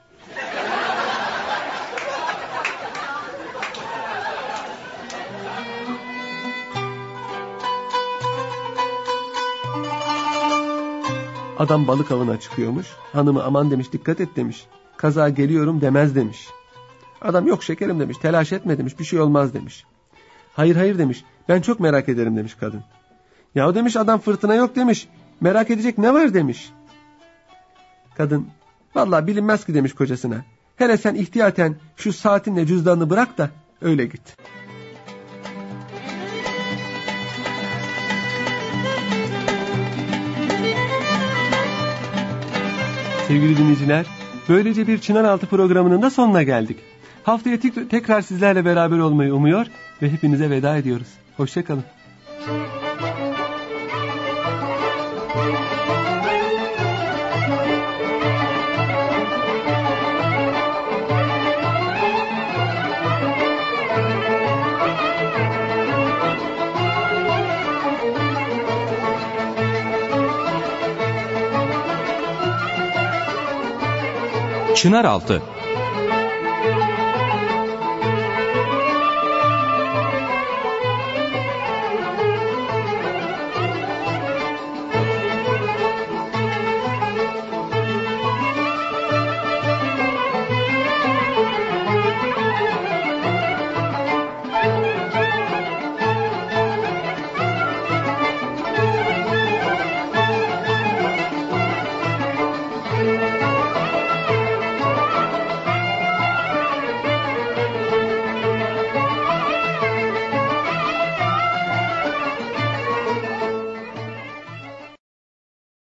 Adam balık avına çıkıyormuş. Hanımı aman demiş, dikkat et demiş. Kaza geliyorum demez demiş. Adam yok şekerim demiş, telaş etme demiş, bir şey olmaz demiş. Hayır hayır demiş, ben çok merak ederim demiş kadın. Yahu demiş adam fırtına yok demiş, merak edecek ne var demiş. Kadın vallahi bilinmez ki demiş kocasına. Hele sen ihtiyaten şu saatinle cüzdanını bırak da öyle git. Sevgili dinleyiciler, böylece bir Çınaraltı programının da sonuna geldik. Haftaya tekrar sizlerle beraber olmayı umuyor ve hepinize veda ediyoruz. Hoşça kalın.
Çınaraltı